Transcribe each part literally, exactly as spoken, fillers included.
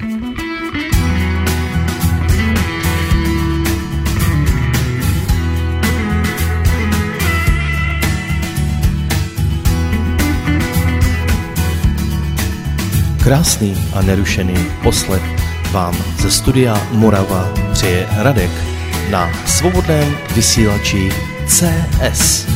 Krásný a nerušený poslech vám ze studia Morava přeje Radek na svobodném vysílači C S.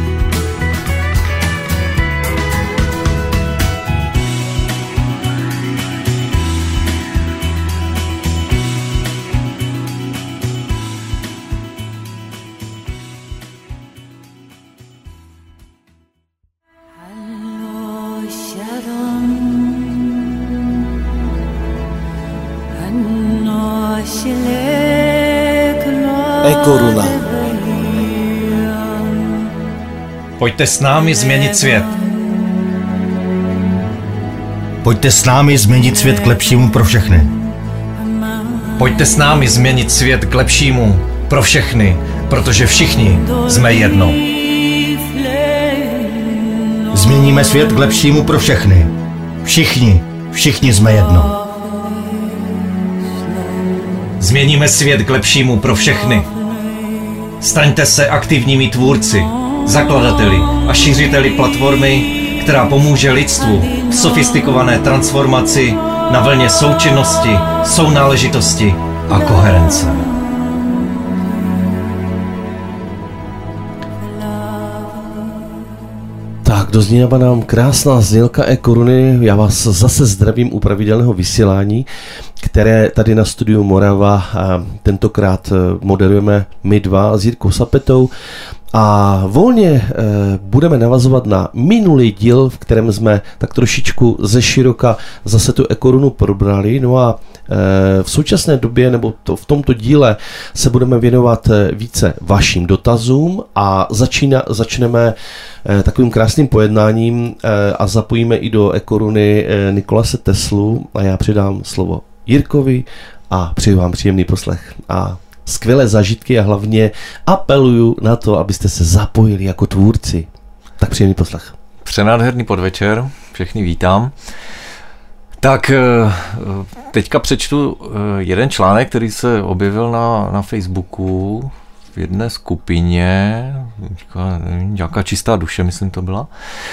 E-koruna. Pojďte s námi změnit svět. Pojďte s námi změnit svět k lepšímu pro všechny. Pojďte s námi změnit svět k lepšímu pro všechny, protože všichni jsme jedno. Změníme svět k lepšímu pro všechny. Všichni, všichni jsme jedno. Změníme svět k lepšímu pro všechny. Staňte se aktivními tvůrci, zakladateli a šířiteli platformy, která pomůže lidstvu v sofistikované transformaci na vlně součinnosti, sounáležitosti a koherence. Tak, dozněla nám krásná znělka E-koruny. Já vás zase zdravím u pravidelného vysílání, které tady na studiu Morava tentokrát moderujeme my dva s Jirkou Sapetou. A volně e, budeme navazovat na minulý díl, v kterém jsme tak trošičku ze široka zase tu E-korunu probrali. No a e, v současné době, nebo to, v tomto díle se budeme věnovat více vašim dotazům a začína, začneme e, takovým krásným pojednáním e, a zapojíme i do E-koruny e, Nikolase Teslu a já předám slovo Jirkovi a přeji vám příjemný poslech a skvělé zážitky a hlavně apeluju na to, abyste se zapojili jako tvůrci. Tak příjemný poslech. Přenádherný podvečer, všechny vítám. Tak teďka přečtu jeden článek, který se objevil na, na Facebooku v jedné skupině, nějaká čistá duše, myslím to byla,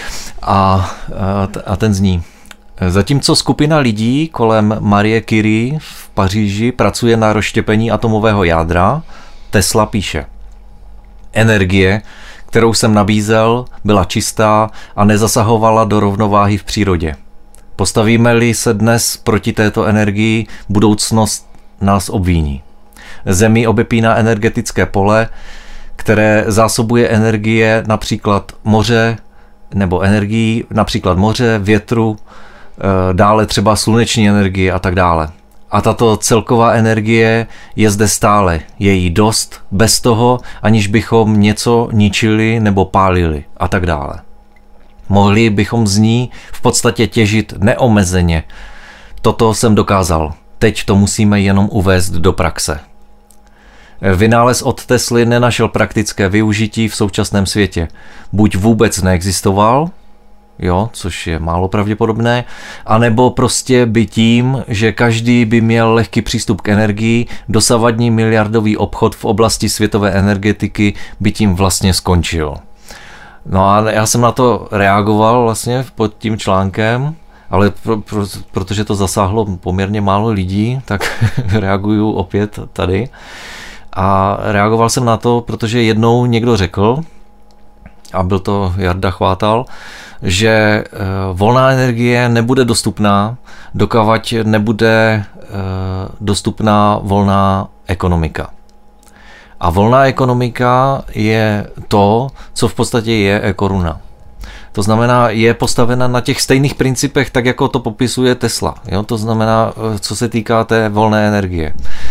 a, a ten zní: zatímco skupina lidí kolem Marie Curie v Paříži pracuje na rozštěpení atomového jádra, Tesla píše: energie, kterou jsem nabízel, byla čistá a nezasahovala do rovnováhy v přírodě. Postavíme-li se dnes proti této energii, budoucnost nás obviní. Zemi obepíná energetické pole, které zásobuje energie například moře, nebo energií například moře, větru, dále třeba sluneční energie a tak dále. A tato celková energie je zde stále, je jí dost, bez toho, aniž bychom něco ničili nebo pálili a tak dále. Mohli bychom z ní v podstatě těžit neomezeně. Toto jsem dokázal, teď to musíme jenom uvést do praxe. Vynález od Tesly nenašel praktické využití v současném světě. Buď vůbec neexistoval, jo, což je málo pravděpodobné, anebo prostě by tím, že každý by měl lehký přístup k energii, dosavadní miliardový obchod v oblasti světové energetiky by tím vlastně skončil. No a já jsem na to reagoval vlastně pod tím článkem, ale pro, pro, protože to zasáhlo poměrně málo lidí, tak reaguju opět tady. A reagoval jsem na to, protože jednou někdo řekl, a byl to Jarda Chvátal, že volná energie nebude dostupná, dokud nebude dostupná volná ekonomika. A volná ekonomika je to, co v podstatě je e-koruna. To znamená, je postavena na těch stejných principech, tak jako to popisuje Tesla. Jo? To znamená, co se týká té volné energie.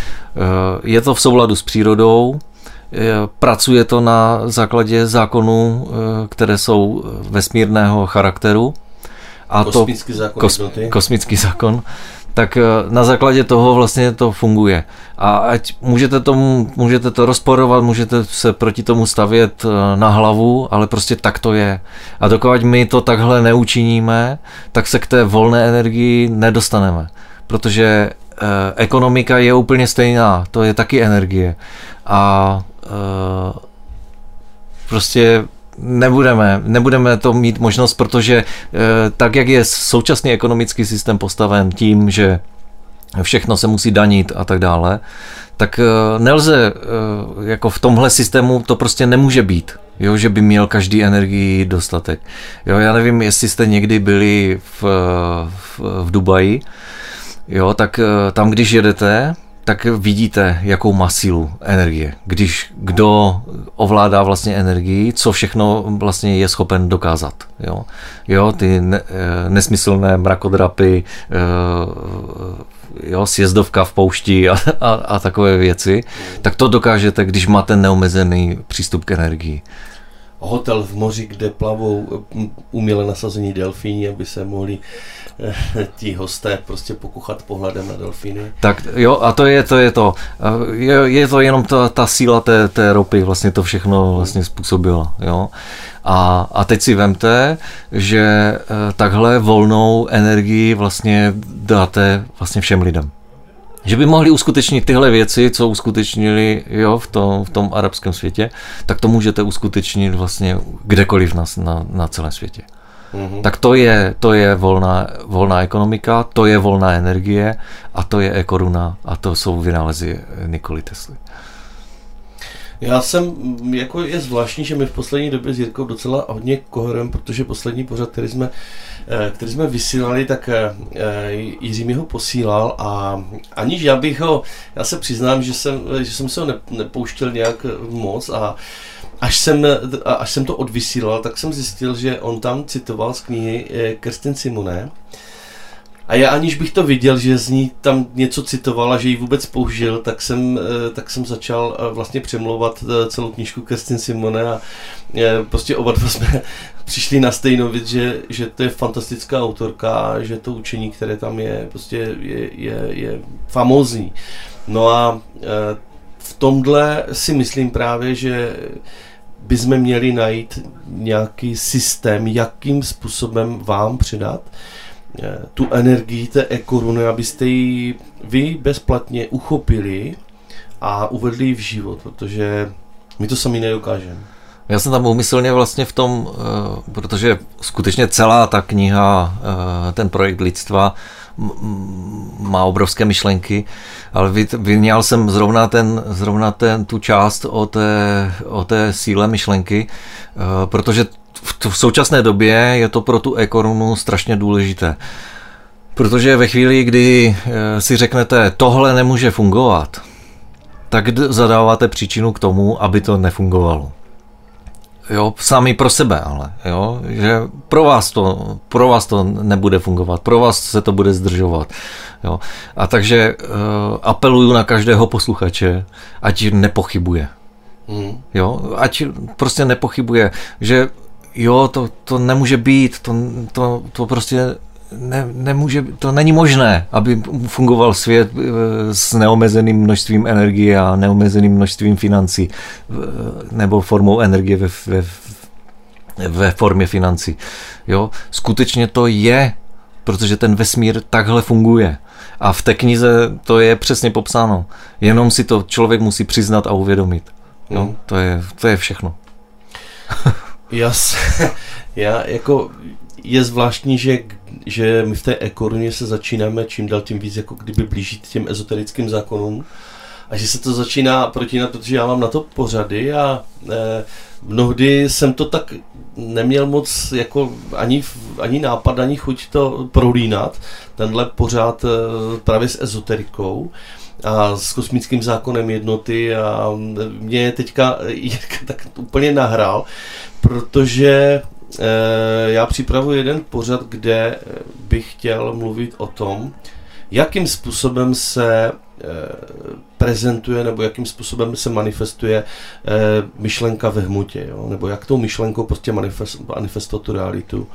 Je to v souladu s přírodou, pracuje to na základě zákonů, které jsou vesmírného charakteru. A kosmický to, zákon. Kos, kosmický zákon. Tak na základě toho vlastně to funguje. A ať můžete, tomu, můžete to rozporovat, můžete se proti tomu stavět na hlavu, ale prostě tak to je. A dokud my to takhle neučiníme, tak se k té volné energii nedostaneme. protože uh, ekonomika je úplně stejná, to je taky energie a uh, prostě nebudeme, nebudeme to mít možnost, protože uh, tak, jak je současný ekonomický systém postaven tím, že všechno se musí danit a tak dále, tak nelze, jako v tomhle systému to prostě nemůže být, jo, že by měl každý energii dostatek. Jo, já nevím, jestli jste někdy byli v, v, v Dubaji, jo, tak tam, když jedete, tak vidíte, jakou má sílu energie. Když kdo ovládá vlastně energii, co všechno vlastně je schopen dokázat. Jo, jo ty ne, nesmyslné mrakodrapy, jo, sjezdovka v poušti a, a, a takové věci, tak to dokážete, když máte neomezený přístup k energii. Hotel v moři, kde plavou uměle nasazení delfíni, aby se mohli ti hosté prostě pokuchat pohledem na delfíny. Tak jo, a to je to, je to. Je, je to jenom ta, ta síla té, té ropy, vlastně to všechno vlastně způsobilo, jo. A, a teď si vemte, že takhle volnou energii vlastně dáte vlastně všem lidem. Že by mohli uskutečnit tyhle věci, co uskutečnili, jo, v tom, v tom arabském světě, tak to můžete uskutečnit vlastně kdekoliv na, na, na celém světě. Mm-hmm. Tak to je, to je volná, volná ekonomika, to je volná energie a to je e-koruna a to jsou vynálezy Nikoli Tesly. Já jsem, jako je zvláštní, že my v poslední době s Jirkou docela hodně koherujeme, protože poslední pořad, který jsme, který jsme vysílali, tak Jiří mi ho posílal a aniž já bych ho, já se přiznám, že jsem, že jsem se ho nepouštěl nějak moc a až jsem, až jsem to odvysílal, tak jsem zjistil, že on tam citoval z knihy Kerstin Simone. A já aniž bych to viděl, že z ní tam něco citoval a že ji vůbec použil, tak jsem, tak jsem začal vlastně přemlouvat celou knížku Kerstin Simone a prostě oba dva jsme přišli na stejnou věc, že, že to je fantastická autorka a že to učení, které tam je, prostě je, je, je famózní. No a v tomhle si myslím právě, že bychom měli najít nějaký systém, jakým způsobem vám předat tu energii té e-koruny, abyste ji vy bezplatně uchopili a uvedli ji v život, protože my to sami nedokážeme. Já jsem tam úmyslně vlastně v tom, protože skutečně celá ta kniha, ten projekt lidstva má obrovské myšlenky, ale vyňal jsem zrovna, ten, zrovna ten, tu část o té, o té síle myšlenky, protože v současné době je to pro tu e-korunu strašně důležité. Protože ve chvíli, kdy si řeknete, tohle nemůže fungovat, tak zadáváte příčinu k tomu, aby to nefungovalo. Jo, sami pro sebe, ale jo, že pro vás to, pro vás to nebude fungovat, pro vás se to bude zdržovat. Jo. A takže uh, apeluju na každého posluchače, ať nepochybuje. Mm. Jo, ať prostě nepochybuje, že jo, to, to nemůže být, to, to, to prostě ne, nemůže, to není možné, aby fungoval svět s neomezeným množstvím energie a neomezeným množstvím financí nebo formou energie ve, ve, ve formě financí. Jo, skutečně to je, protože ten vesmír takhle funguje. A v té knize to je přesně popsáno. Jenom si to člověk musí přiznat a uvědomit. Jo, mm. to je, to je všechno. Jas, já jako je zvláštní, že, že my v té e-koruně se začínáme čím dál tím víc jako kdyby blížit těm ezoterickým zákonům a že se to začíná protínat, protože já mám na to pořady a eh, mnohdy jsem to tak neměl moc jako ani, ani nápad, ani chuť to prolínat, tenhle pořád eh, právě s ezoterikou a s kosmickým zákonem jednoty a mě teďka Jirka tak úplně nahrál, protože e, já připravuji jeden pořad, kde bych chtěl mluvit o tom, jakým způsobem se e, prezentuje nebo jakým způsobem se manifestuje e, myšlenka ve hmotě, jo? Nebo jak tou myšlenkou prostě manifest, manifestovat tu realitu.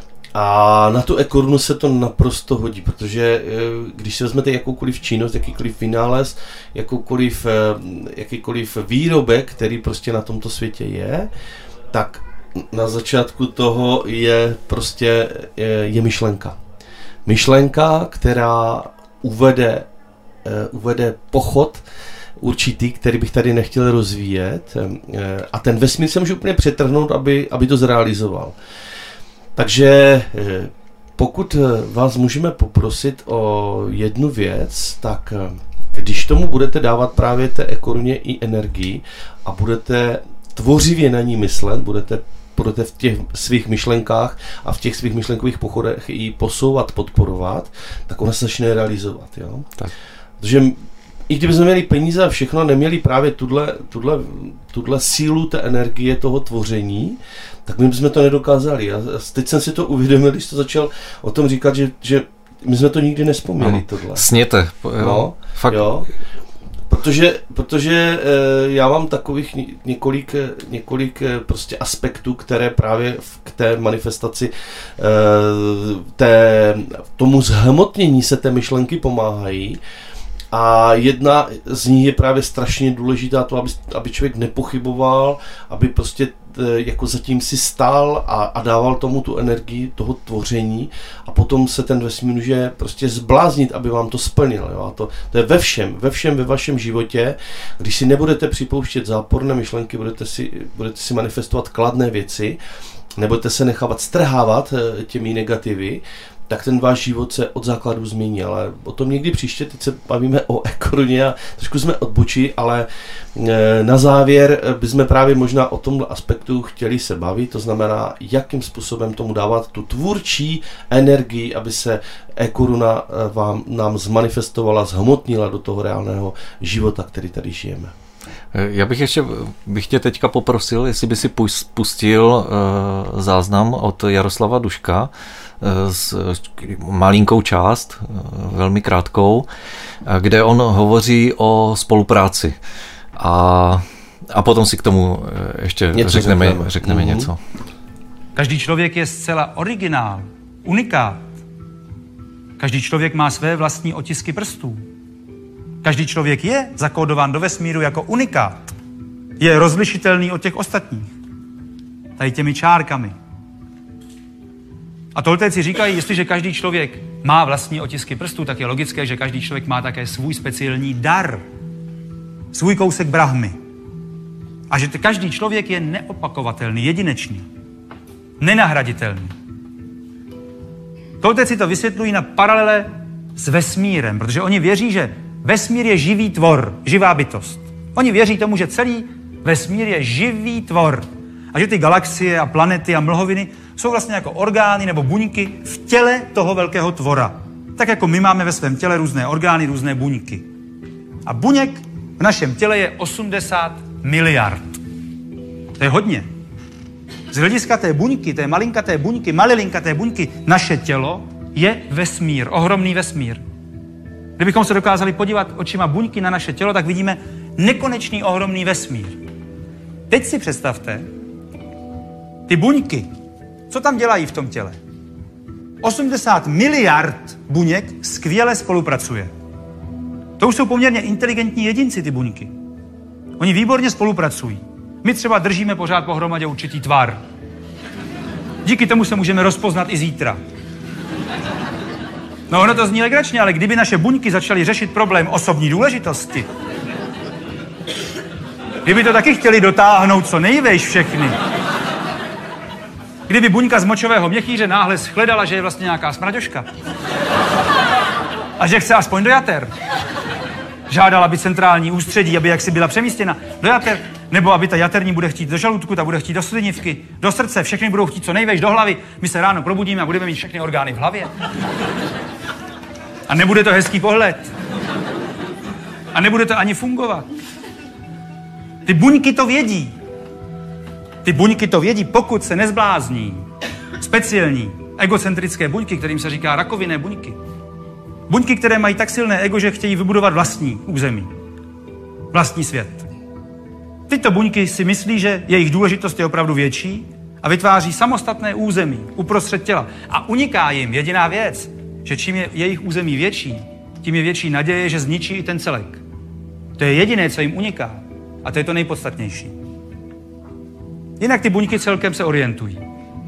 A na tu e-korunu se to naprosto hodí, protože když si vezmete jakoukoliv činnost, jakýkoliv vynález, jakoukoliv, jakýkoliv výrobek, který prostě na tomto světě je, tak na začátku toho je prostě je, je myšlenka. Myšlenka, která uvede, uvede pochod určitý, který bych tady nechtěl rozvíjet, a ten vesmír se může úplně přetrhnout, aby, aby to zrealizoval. Takže pokud vás můžeme poprosit o jednu věc, tak když tomu budete dávat právě té ekoruně i energii a budete tvořivě na ní myslet, budete, budete v těch svých myšlenkách a v těch svých myšlenkových pochodech ji posouvat, podporovat, tak ona se začne realizovat. Jo? Tak. Protože i kdybychom měli peníze a všechno, neměli právě tuhle, tuhle, tuhle sílu té energie toho tvoření, tak my bychom to nedokázali. A teď jsem si to uvědomil, když to začal o tom říkat, že, že my jsme to nikdy nespomněli, tohle. Sněte. Jo, no, fakt. Jo. Protože, protože e, já mám takových několik, několik prostě aspektů, které právě k té manifestaci, e, té, tomu zhmotnění se té myšlenky pomáhají. A jedna z nich je právě strašně důležitá, to, aby, aby člověk nepochyboval, aby prostě jako zatím si stál a, a dával tomu tu energii toho tvoření, a potom se ten vesmír může prostě zbláznit, aby vám to splnil. Jo? A to, to je ve všem, ve všem ve vašem životě. Když si nebudete připouštět záporné myšlenky, budete si, budete si manifestovat kladné věci, nebudete se nechávat strhávat těmi negativy, tak ten váš život se od základu změní, ale o tom někdy příště, teď se bavíme o ekoruně a trošku jsme odbočili, ale na závěr bychom právě možná o tomhle aspektu chtěli se bavit, to znamená, jakým způsobem tomu dávat tu tvůrčí energii, aby se ekoruna vám, nám zmanifestovala, zhmotnila do toho reálného života, který tady žijeme. Já bych ještě bych tě teďka poprosil, jestli by si pustil uh, záznam od Jaroslava Duška, uh, s malinkou část, uh, velmi krátkou, uh, kde on hovoří o spolupráci. A, a potom si k tomu uh, ještě něco řekneme, řekneme, řekneme mm-hmm. něco. Každý člověk je zcela originál, unikát. Každý člověk má své vlastní otisky prstů. Každý člověk je zakódován do vesmíru jako unikát. Je rozlišitelný od těch ostatních. Tady těmi čárkami. A toltéci říkají, jestliže každý člověk má vlastní otisky prstů, tak je logické, že každý člověk má také svůj speciální dar. Svůj kousek Brahmy. A že každý člověk je neopakovatelný, jedinečný. Nenahraditelný. Toltéci to vysvětlují na paralele s vesmírem, protože oni věří, že vesmír je živý tvor, živá bytost. Oni věří tomu, že celý vesmír je živý tvor. A že ty galaxie a planety a mlhoviny jsou vlastně jako orgány nebo buňky v těle toho velkého tvora. Tak jako my máme ve svém těle různé orgány, různé buňky. A buněk v našem těle je osmdesát miliard. To je hodně. Z hlediska té buňky, té malinkaté buňky, malilinkaté buňky, naše tělo je vesmír, ohromný vesmír. Kdybychom se dokázali podívat očima buňky na naše tělo, tak vidíme nekonečný ohromný vesmír. Teď si představte, ty buňky, co tam dělají v tom těle? osmdesát miliard buněk skvěle spolupracuje. To už jsou poměrně inteligentní jedinci, ty buňky. Oni výborně spolupracují. My třeba držíme pořád pohromadě určitý tvar. Díky tomu se můžeme rozpoznat i zítra. No ono to zní legračně, ale kdyby naše buňky začaly řešit problém osobní důležitosti, kdyby to taky chtěli dotáhnout co nejvejš všechny, kdyby buňka z močového měchýře náhle shledala, že je vlastně nějaká smraďoška a že chce aspoň do jater, žádala by centrální ústředí, aby jaksi byla přemístěna do jater, nebo aby ta jaterní bude chtít do žaludku, ta bude chtít do slinivky, do srdce, všechny budou chtít co nejvejš do hlavy, my se ráno probudíme a budeme mít všechny orgány v hlavě. A nebude to hezký pohled. A nebude to ani fungovat. Ty buňky to vědí. Ty buňky to vědí, pokud se nezblázní. Speciální, egocentrické buňky, kterým se říká rakovinné buňky. Buňky, které mají tak silné ego, že chtějí vybudovat vlastní území. Vlastní svět. Tyto buňky si myslí, že jejich důležitost je opravdu větší a vytváří samostatné území uprostřed těla. A uniká jim jediná věc, že čím je jejich území větší, tím je větší naděje, že zničí i ten celek. To je jediné, co jim uniká. A to je to nejpodstatnější. Jinak ty buňky celkem se orientují.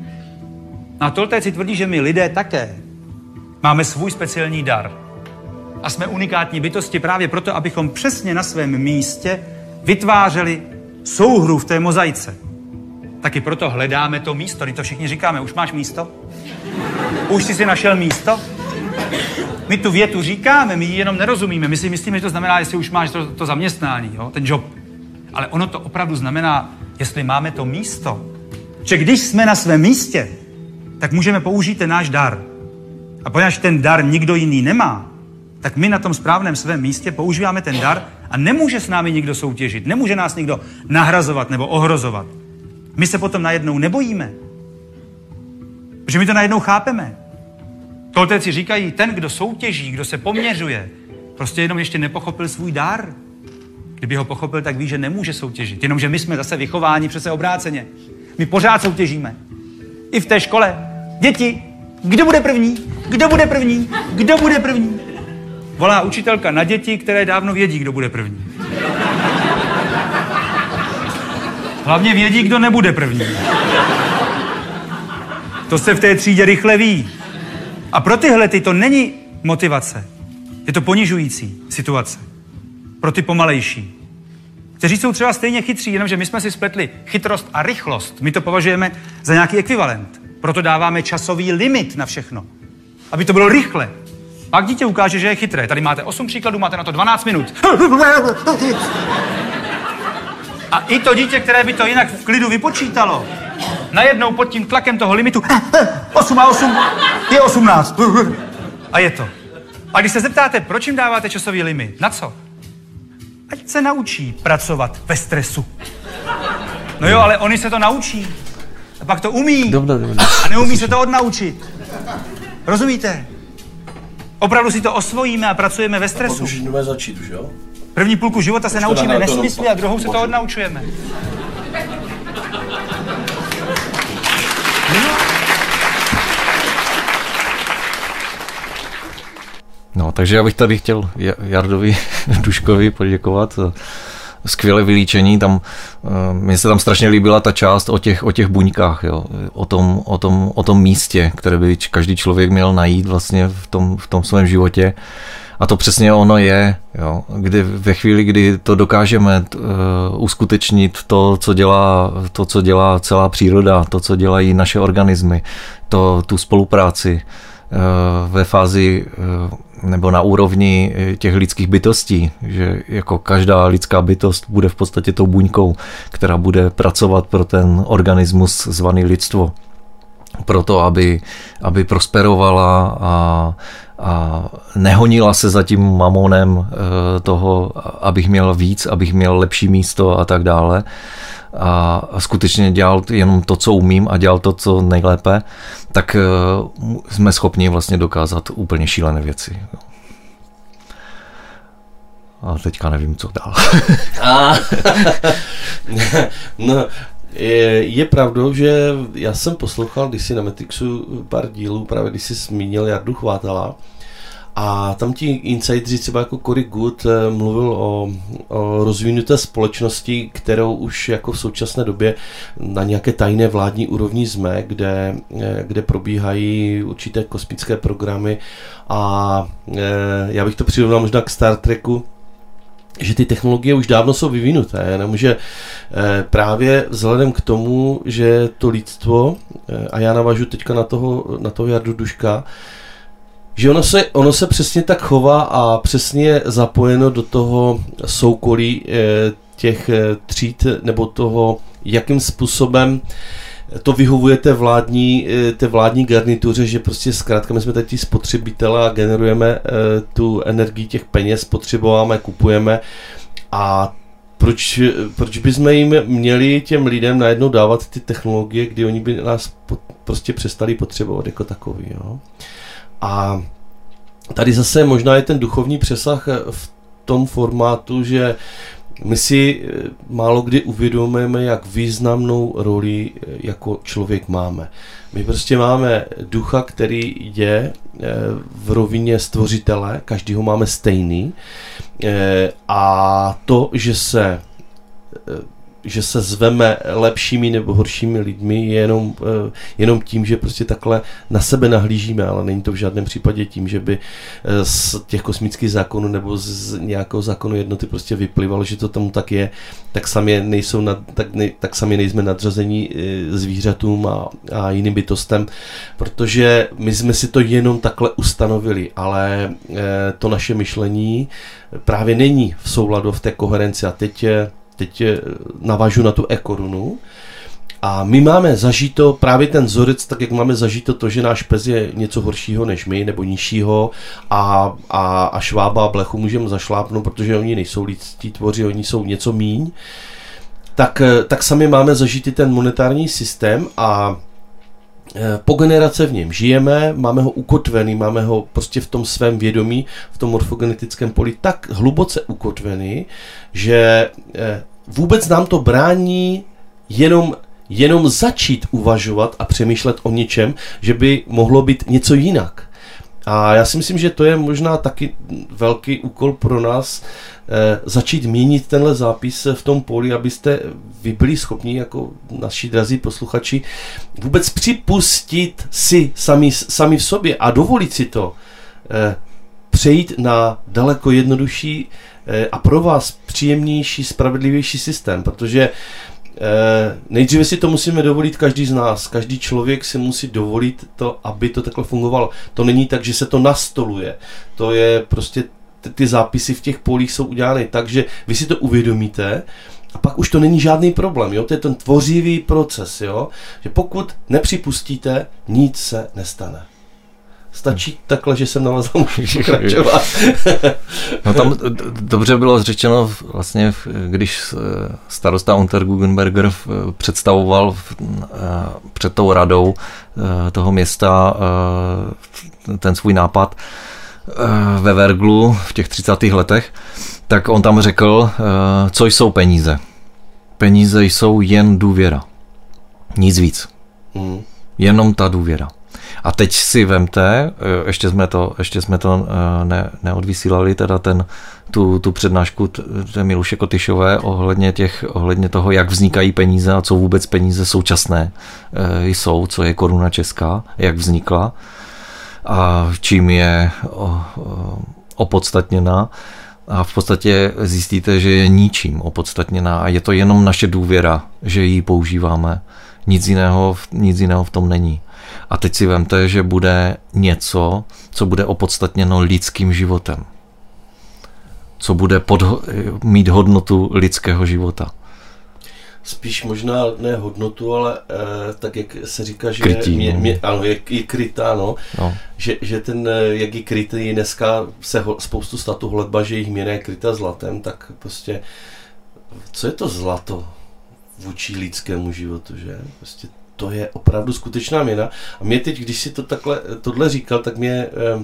A toltéci tvrdí, že my lidé také máme svůj speciální dar. A jsme unikátní bytosti právě proto, abychom přesně na svém místě vytvářeli souhru v té mozaice. Taky proto hledáme to místo. Když to všichni říkáme, už máš místo? Už jsi si našel místo? My tu větu říkáme, my ji jenom nerozumíme. My si myslíme, že to znamená, jestli už máš to, to zaměstnání, jo? Ten job. Ale ono to opravdu znamená, jestli máme to místo. Že když jsme na svém místě, tak můžeme použít ten náš dar. A poněvadž ten dar nikdo jiný nemá, tak my na tom správném svém místě používáme ten dar a nemůže s námi nikdo soutěžit, nemůže nás nikdo nahrazovat nebo ohrozovat. My se potom najednou nebojíme, protože my to najednou chápeme. Toltéci říkají, ten, kdo soutěží, kdo se poměřuje, prostě jenom ještě nepochopil svůj dar. Kdyby ho pochopil, tak ví, že nemůže soutěžit. Jenomže my jsme zase vychováni přece obráceně. My pořád soutěžíme. I v té škole. Děti, kdo bude první? Kdo bude první? Kdo bude první? Volá učitelka na děti, které dávno vědí, kdo bude první. Hlavně vědí, kdo nebude první. To se v té třídě rychle ví. A pro tyhle ty to není motivace. Je to ponižující situace. Pro ty pomalejší. Kteří jsou třeba stejně chytří, jenomže my jsme si spletli chytrost a rychlost. My to považujeme za nějaký ekvivalent. Proto dáváme časový limit na všechno. Aby to bylo rychle. Pak dítě ukáže, že je chytré. Tady máte osm příkladů, máte na to dvanáct minut. A i to dítě, které by to jinak v klidu vypočítalo, najednou pod tím tlakem toho limitu osm a osm je osmnáct. A je to. A když se zeptáte, proč jim dáváte časový limit? Na co? Ať se naučí pracovat ve stresu. No jo, ale oni se to naučí. A pak to umí. Dobře, dobře. A neumí se to odnaučit. Rozumíte? Opravdu si to osvojíme a pracujeme ve stresu. Už můžeme začít už, jo? První půlku života se naučíme nesmysly a druhou se to odnaučujeme. No, takže já bych tady chtěl Jardovi Duškovi poděkovat. Skvělé vylíčení, tam, mně se tam strašně líbila ta část o těch, o těch buňkách, jo, o tom, o tom, o tom místě, které by každý člověk měl najít vlastně v tom, v tom svém životě. A to přesně ono je, jo, kdy ve chvíli, kdy to dokážeme uh, uskutečnit to, co dělá, to, co dělá celá příroda, to, co dělají naše organismy, to, tu spolupráci uh, ve fázi uh, nebo na úrovni těch lidských bytostí, že jako každá lidská bytost bude v podstatě tou buňkou, která bude pracovat pro ten organismus zvaný lidstvo. Proto, aby, aby prosperovala a, a nehonila se za tím mamonem toho, abych měl víc, abych měl lepší místo a tak dále. A skutečně dělal jenom to, co umím a dělal to, co nejlépe, tak jsme schopni vlastně dokázat úplně šílené věci. A teďka nevím, co dál. A, no, je, je pravdou, že já jsem poslouchal kdysi na Matrixu pár dílů, právě když jsi zmínil Jardu Chvátala, a tam ti insideri třeba jako Cory Good mluvil o, o rozvinuté společnosti, kterou už jako v současné době na nějaké tajné vládní úrovni jsme, kde, kde probíhají určité kosmické programy a já bych to přirovnal možná k Star Treku, že ty technologie už dávno jsou vyvinuté, jenomže právě vzhledem k tomu, že to lidstvo, a já navážu teďka na toho, na toho Jardu Duška, že ono se, ono se přesně tak chová a přesně je zapojeno do toho soukolí těch tříd nebo toho, jakým způsobem to vyhovuje té vládní, té vládní garnituře, že prostě zkrátka my jsme tady ti spotřebitelé a generujeme tu energii těch peněz, spotřebováme, kupujeme a proč, proč bychom jim měli těm lidem najednou dávat ty technologie, kdy oni by nás prostě přestali potřebovat jako takový, jo? A tady zase možná je ten duchovní přesah v tom formátu, že my si málo kdy uvědomujeme, jak významnou roli jako člověk máme. My prostě máme ducha, který je v rovině stvořitele, každý ho máme stejný a to, že se že se zveme lepšími nebo horšími lidmi jenom, jenom tím, že prostě takhle na sebe nahlížíme, ale není to v žádném případě tím, že by z těch kosmických zákonů nebo z nějakého zákonu jednoty prostě vyplývalo, že to tam tak je, tak sami nejsou nad, tak, ne, tak sami nejsme nadřazení zvířatům a, a jiným bytostem, protože my jsme si to jenom takhle ustanovili, ale to naše myšlení právě není v souladu v té koherenci a teď Teď navážu na tu e-korunu a my máme zažito právě ten vzorec, tak jak máme zažito to, že náš pes je něco horšího než my, nebo nižšího a, a, a švába a blechu můžeme zašlápnout, protože oni nejsou lidští tvoři, oni jsou něco míň, tak, tak sami máme zažitý ten monetární systém a po generace v něm žijeme, máme ho ukotvený, máme ho prostě v tom svém vědomí, v tom morfogenetickém poli tak hluboce ukotvený, že vůbec nám to brání jenom, jenom začít uvažovat a přemýšlet o něčem, že by mohlo být něco jinak. A já si myslím, že to je možná taky velký úkol pro nás eh, začít měnit tenhle zápis v tom poli, abyste vy byli schopni, jako naši drazí posluchači, vůbec připustit si sami, sami v sobě a dovolit si to eh, přejít na daleko jednodušší eh, a pro vás příjemnější, spravedlivější systém, protože Eh, nejdříve si to musíme dovolit každý z nás. Každý člověk si musí dovolit to, aby to takhle fungovalo. To není tak, že se to nastoluje. To je prostě, ty, ty zápisy v těch polích jsou udělány tak, že vy si to uvědomíte a pak už to není žádný problém. Jo? To je ten tvořivý proces. Jo? Že pokud nepřipustíte, nic se nestane. Stačí takhle, že jsem na vás můžu pokračovat. No tam dobře bylo řečeno, vlastně, když starosta Unterguggenberger představoval před tou radou toho města ten svůj nápad ve Verglu v těch třicátých letech, tak on tam řekl, co jsou peníze. Peníze jsou jen důvěra. Nic víc. Hmm. Jenom ta důvěra. A teď si vemte, ještě jsme to, ještě jsme to ne, neodvysílali, teda ten, tu, tu přednášku té Miluše Kotyšové ohledně, těch, ohledně toho, jak vznikají peníze a co vůbec peníze současné jsou, co je koruna česká, jak vznikla a čím je opodstatněná. A v podstatě zjistíte, že je ničím opodstatněná a je to jenom naše důvěra, že ji používáme. Nic jiného, nic jiného v tom není. A teď si vemte, že bude něco, co bude opodstatněno lidským životem. Co bude podho- mít hodnotu lidského života. Spíš možná ne hodnotu, ale eh, tak, jak se říká, že krytí, mě, no. mě, ano, je, je krytá, no. No. Že, že ten, jak je krytý, dneska se ho, spoustu statů hledba, že jejich měna je krytá zlatem, tak prostě, co je to zlato vůči lidskému životu, že? Prostě to je opravdu skutečná měna. A mě teď, když si to takhle, tohle říkal, tak mě, e, e,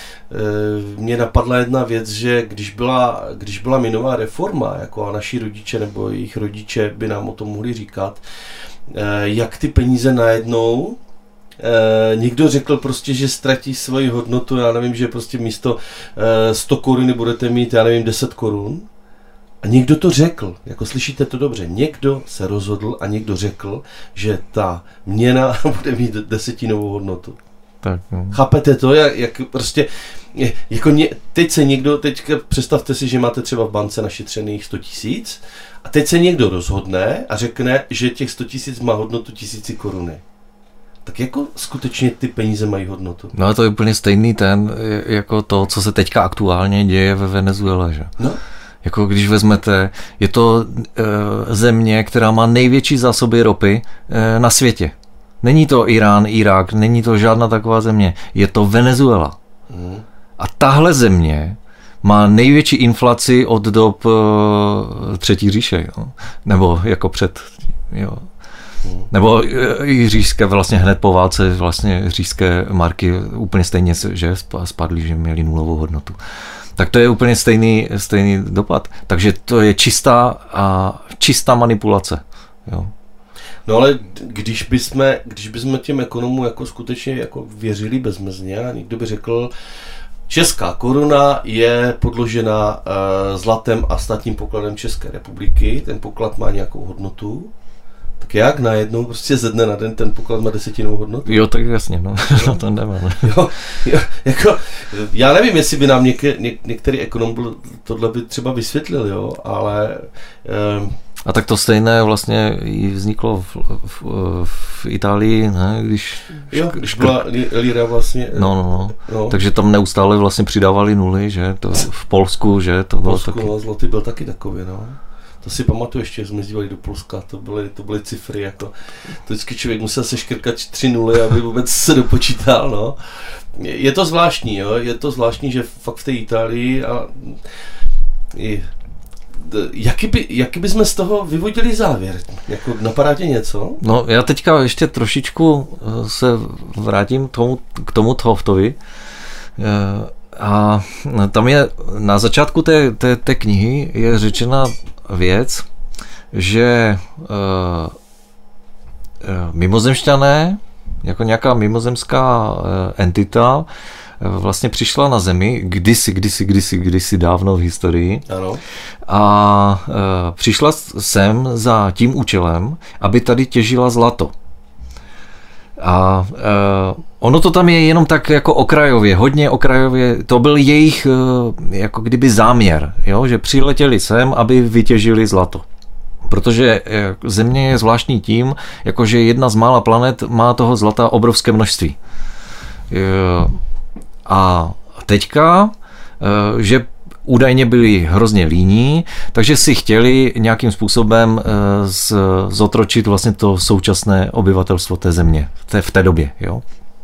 mě napadla jedna věc, že když byla, když byla měnová reforma, jako a naši rodiče nebo jejich rodiče by nám o tom mohli říkat, e, jak ty peníze najednou e, někdo řekl prostě, že ztratí svoji hodnotu, já nevím, že prostě místo e, sto koruny budete mít, já nevím, deset korun. A někdo to řekl, jako slyšíte to dobře, někdo se rozhodl a někdo řekl, že ta měna bude mít desetinovou hodnotu. Tak, no. Chápete to, jak, jak prostě, jako ně, teď se někdo, teď představte si, že máte třeba v bance našetřených sto tisíc a teď se někdo rozhodne a řekne, že těch sto tisíc má hodnotu tisíci koruny. Tak jako skutečně ty peníze mají hodnotu? No a to je úplně stejný ten, jako to, co se teďka aktuálně děje ve Venezuele, že? No. Jako když vezmete, je to e, země, která má největší zásoby ropy e, na světě. Není to Irán, Irák, není to žádná taková země. Je to Venezuela. Mm. A tahle země má největší inflaci od dob e, Třetí říše. Jo? Nebo jako před... Jo. Mm. Nebo i říšské, vlastně hned po válce vlastně říšské marky úplně stejně, že spadly, že měly nulovou hodnotu. Tak to je úplně stejný, stejný dopad. Takže to je čistá a čistá manipulace. Jo. No ale když bychom, když bychom těm ekonomům jako skutečně jako věřili bezmezně a někdo by řekl, Česká koruna je podložena uh, zlatem a státním pokladem České republiky. Ten poklad má nějakou hodnotu. Tak jak najednou prostě ze dne na den ten poklad má desetinou hodnotu? Jo, tak jasně, no, no to nemá. Jo, jo, jako, já nevím, jestli by nám něk, něk, některý ekonom tohle by třeba vysvětlil, jo, ale... Um, A tak to stejné vlastně i vzniklo v, v, v Itálii, ne, když... Jo, když byla lira vlastně... No, no, no, no. Takže tam neustále vlastně přidávali nuly, že, to v Polsku, že, to v bylo Polsku, taky... no, zloty byl taky takový, no. To si pamatuju ještě, jsme jezdívali do Polska, to byly, to byly cifry, jako... To vždycky člověk musel seškrkat tři nuly, aby vůbec se dopočítal, no. Je to zvláštní, jo, je to zvláštní, že fakt v té Itálii a... I, Jaký, by, jaký bychom z toho vyvodili závěr? Jako napadá tě něco? No já teďka ještě trošičku se vrátím tomu, k tomu Thoftovi. A tam je na začátku té, té, té knihy je řečena věc, že uh, mimozemšťané, jako nějaká mimozemská uh, entita, vlastně přišla na Zemi kdysi, kdysi, kdysi, kdysi dávno v historii. Ano. A e, přišla sem za tím účelem, aby tady těžila zlato. A e, ono to tam je jenom tak jako okrajově, hodně okrajově, to byl jejich e, jako kdyby záměr, jo? Že přiletěli sem, aby vytěžili zlato. Protože e, Země je zvláštní tím, jakože jedna z mála planet má toho zlata obrovské množství. E, A teďka, že údajně byli hrozně líní, takže si chtěli nějakým způsobem zotročit vlastně to současné obyvatelstvo té země v té době. Jo?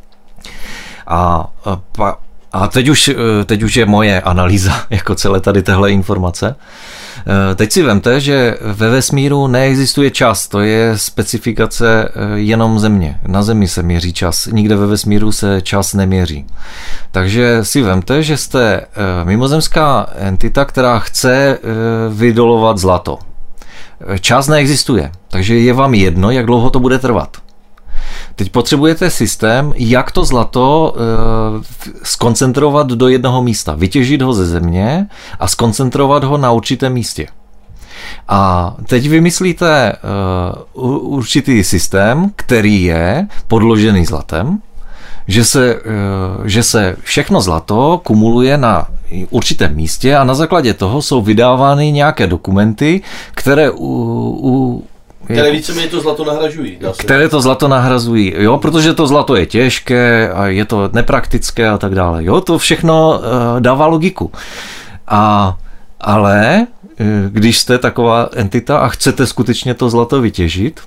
A, a teď, už, teď už je moje analýza jako celé tady téhle informace. Teď si vemte, že ve vesmíru neexistuje čas, to je specifikace jenom Země. Na Zemi se měří čas, nikde ve vesmíru se čas neměří. Takže si vemte, že jste mimozemská entita, která chce vydolovat zlato. Čas neexistuje, takže je vám jedno, jak dlouho to bude trvat. Teď potřebujete systém, jak to zlato e, skoncentrovat do jednoho místa, vytěžit ho ze země a skoncentrovat ho na určitém místě. A teď vymyslíte e, určitý systém, který je podložený zlatem, že se, e, že se všechno zlato kumuluje na určitém místě a na základě toho jsou vydávány nějaké dokumenty, které u, u Které víceméně to zlato nahražují. Které to zlato nahrazují, jo, protože to zlato je těžké a je to nepraktické a tak dále. Jo, to všechno uh, dává logiku. A, ale když jste taková entita a chcete skutečně to zlato vytěžit,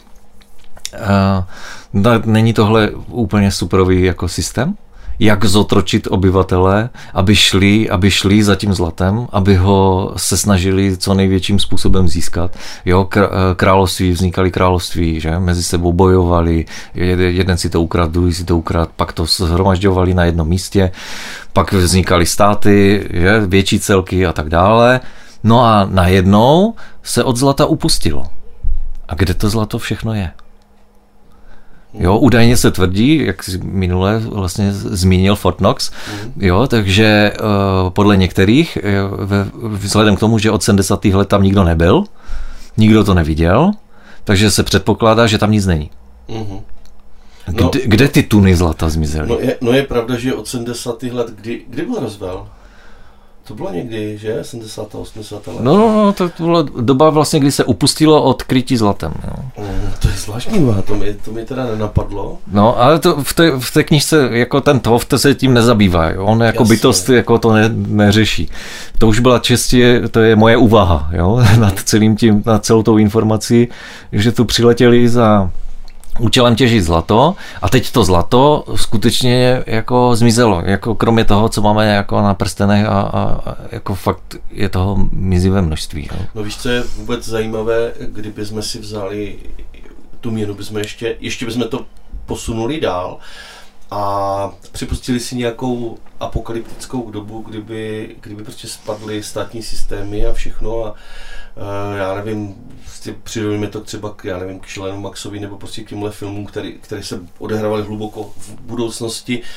uh, není tohle úplně superový jako systém? Jak zotročit obyvatele, aby šli, aby šli za tím zlatem, aby ho se snažili co největším způsobem získat. Jo, království, vznikaly království, že? Mezi sebou bojovali, jeden si to ukradl, druhý si to ukradl, pak to shromažďovali na jednom místě, pak vznikaly státy, že? Větší celky a tak dále. No a najednou se od zlata upustilo. A kde to zlato všechno je? Jo, údajně se tvrdí, jak jsi minule vlastně zmínil Fort Knox, jo, takže uh, podle některých, ve, vzhledem k tomu, že od sedmdesátých let tam nikdo nebyl, nikdo to neviděl, takže se předpokládá, že tam nic není. Mm-hmm. No, kde, kde ty tuny zlata zmizely? No je, no je pravda, že od sedmdesátých let, kdy, kdy byl rozval? To bylo někdy, že? sedmdesátá, osmdesátá let. No, no, no, to byla doba vlastně, kdy se upustilo od krytí zlatem. Jo. Mm, to je zvláštní, to mi, to mi teda nenapadlo. No, ale to v té, v té knížce, jako ten Thoth se tím nezabývá. Jo. On jako Jasně. bytost jako to ne, neřeší. To už byla čistě, to je moje úvaha, jo, nad celým tím, nad celou tou informací, že tu přiletěli za účelem těžit zlato a teď to zlato skutečně jako zmizelo, jako kromě toho, co máme jako na prstenech a, a, a jako fakt je toho mizivé množství. Jo. No víš, co je vůbec zajímavé, kdyby jsme si vzali tu měnu, bychom ještě, ještě bychom to posunuli dál a připustili si nějakou apokalyptickou dobu, kdyby, kdyby prostě spadly státní systémy a všechno a Uh, já nevím, přidolíme to třeba k, já nevím, k Šelenu Maxovi nebo prostě k těmhle filmům, který, které se odehrávaly hluboko v budoucnosti.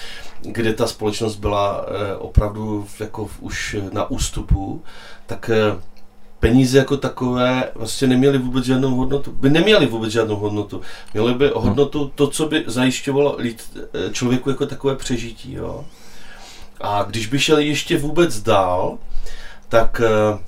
kde ta společnost byla opravdu jako už na ústupu, tak peníze jako takové vlastně neměly vůbec žádnou hodnotu. By neměly vůbec žádnou hodnotu. Měly by hodnotu to, co by zajišťovalo lid, člověku jako takové přežití. Jo? A když by šel ještě vůbec dál, tak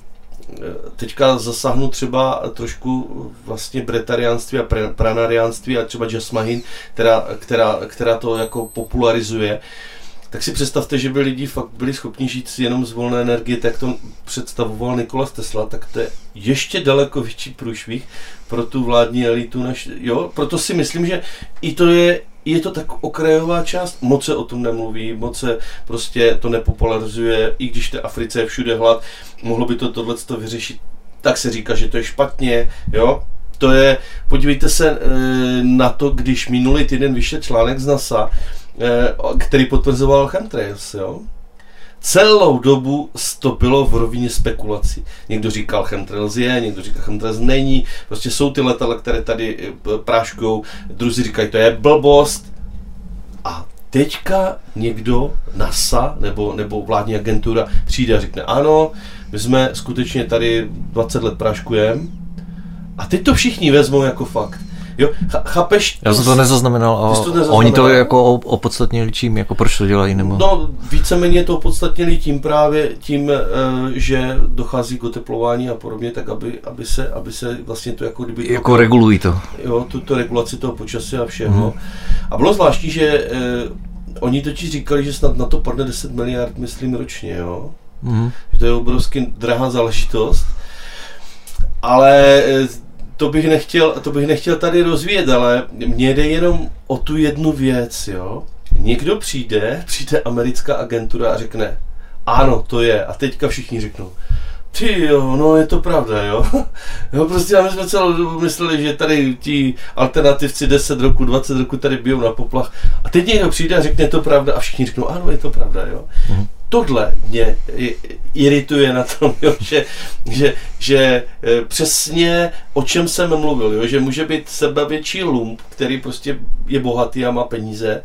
teďka zasáhnu třeba trošku vlastně bretariánství a pranariánství a třeba Jasmahin, která, která, která to jako popularizuje. Tak si představte, že by lidi fakt byli schopni žít jenom z volné energie, tak to představoval Nikola Tesla, tak to je ještě daleko větší průšvih pro tu vládní elitu. Naš, jo? Proto si myslím, že i to je, je to tak okrajová část, moc se o tom nemluví, moc se prostě to nepopularizuje, i když v té Africe je všude hlad, mohlo by to tohleto vyřešit, tak se říká, že to je špatně, jo? To je, podívejte se e, na to, když minulý týden vyšel článek z NASA, který potvrzoval chemtrails, jo. Celou dobu to bylo v rovině spekulací. Někdo říkal chemtrails je, někdo říkal chemtrails není, prostě jsou ty letadla, které tady práškujou, druzí říkají, to je blbost. A teďka někdo, NASA nebo, nebo vládní agentura přijde a řekne, ano, my jsme skutečně tady dvacet let práškujeme a teď to všichni vezmou jako fakt. Jo, chápeš? Já jsem to nezaznamenal a to nezaznamenal. Oni to jako opodstatnili čím, jako proč to dělají? Nebo? No, víceméně to opodstatnili tím právě tím, že dochází k oteplování a podobně, tak aby, aby, se, aby se vlastně to jako kdyby... Jako to, regulují to. Jo, tuto regulaci toho počasí a všeho. Hmm. A bylo zvláštní, že eh, oni totiž říkali, že snad na to padne deset miliard, myslím, ročně, jo. Hmm. Že to je obrovsky drahá záležitost. Ale... Eh, To bych, nechtěl, to bych nechtěl tady rozvíjet, ale mně jde jenom o tu jednu věc, jo. Někdo přijde, přijde americká agentura a řekne, ano, to je. A teďka všichni řeknou, ty jo, no je to pravda, jo. Jo, prostě my jsme celou dobu mysleli, že tady ti alternativci deset roku, dvacet roku tady bijou na poplach. A teď někdo přijde a řekne, je to pravda a všichni řeknou, ano, je to pravda, jo. Mhm. Tohle mě irituje na tom, jo, že, že, že přesně o čem jsem mluvil, jo, že může být sebevětší lump, který prostě je bohatý a má peníze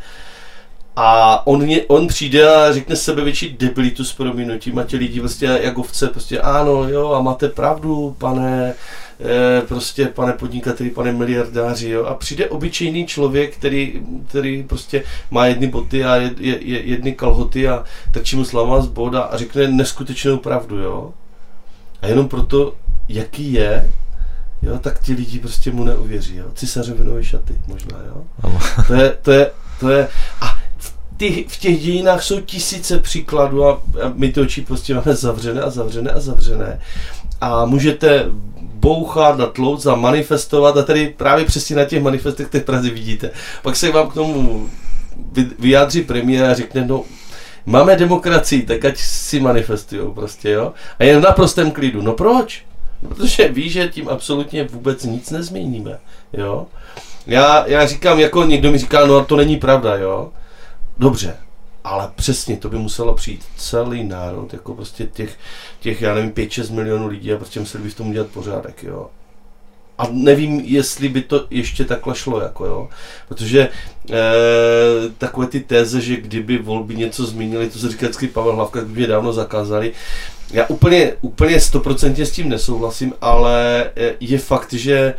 a on, je, on přijde a řekne sebevětší debilitu s prominutím a ti lidi prostě jak ovce, prostě ano, jo, a máte pravdu, pane, eh, prostě pane podnikateli, pane miliardáři, jo, a přijde obyčejný člověk, který, který prostě má jedny boty a jed, je, jedny kalhoty a trčí mu slama z boda a řekne neskutečnou pravdu, jo, a jenom proto, jaký je, jo, tak ti lidi prostě mu neuvěří, jo, Cisařovinové šaty možná, jo, to je, to je, to je, a Ty, v těch dějinách jsou tisíce příkladů a my ty oči prostě máme zavřené a zavřené a zavřené. A můžete bouchat a tlouct a manifestovat a tady právě přesně na těch manifestech v Praze vidíte. Pak se vám k tomu vyjádří premiér a řekne, no máme demokracii, tak ať si manifestujou prostě, jo. A je v naprostém klidu. No proč? No, protože ví, že tím absolutně vůbec nic nezměníme, jo. Já, já říkám, jako někdo mi říká, no to není pravda, jo. Dobře, ale přesně to by muselo přijít celý národ, jako prostě těch, těch já nevím, pět šest milionů lidí a prostě museli by v tom udělat pořádek, jo. A nevím, jestli by to ještě takhle šlo, jako jo, protože e, takové ty téze, že kdyby volby něco zmínili, to se říká vždycky Pavel Hlavka, by mě dávno zakázali. Já úplně, úplně stoprocentně s tím nesouhlasím, ale je fakt, že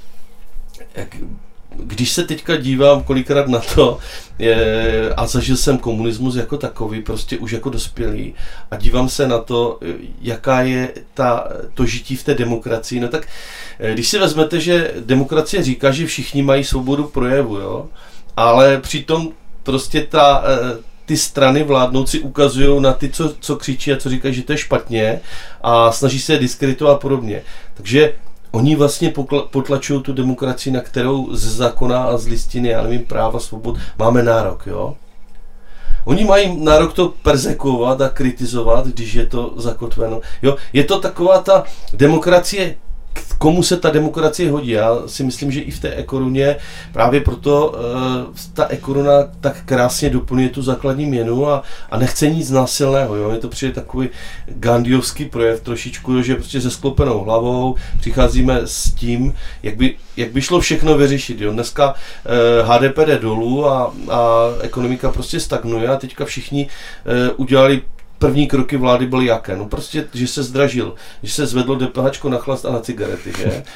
jak, když se teďka dívám kolikrát na to, je, a zažil jsem komunismus jako takový, prostě už jako dospělý, a dívám se na to, jaká je ta, to žití v té demokracii, no tak když si vezmete, že demokracie říká, že všichni mají svobodu projevu, jo, ale přitom prostě ta, ty strany vládnoucí ukazují na ty, co, co křičí a co říkají, že to je špatně a snaží se je diskreditovat a podobně. Takže oni vlastně potlačují tu demokracii, na kterou z zákona a z listiny, já nevím, práva, svobod, máme nárok, jo. Oni mají nárok to perzekovat a kritizovat, když je to zakotveno. Jo, je to taková ta demokracie komu se ta demokracie hodí. Já si myslím, že i v té ekoruně právě proto uh, ta ekoruna tak krásně doplňuje tu základní měnu a, a nechce nic násilného. Jo? Je to přijde takový gandhiovský projev trošičku, že prostě se sklopenou hlavou přicházíme s tím, jak by, jak by šlo všechno vyřešit. Jo? Dneska uh, H D P jde dolů a, a ekonomika prostě stagnuje a teďka všichni uh, udělali první kroky vlády byly jaké? No prostě, že se zdražil, že se zvedlo DPHčko na chlast a na cigarety, že? E,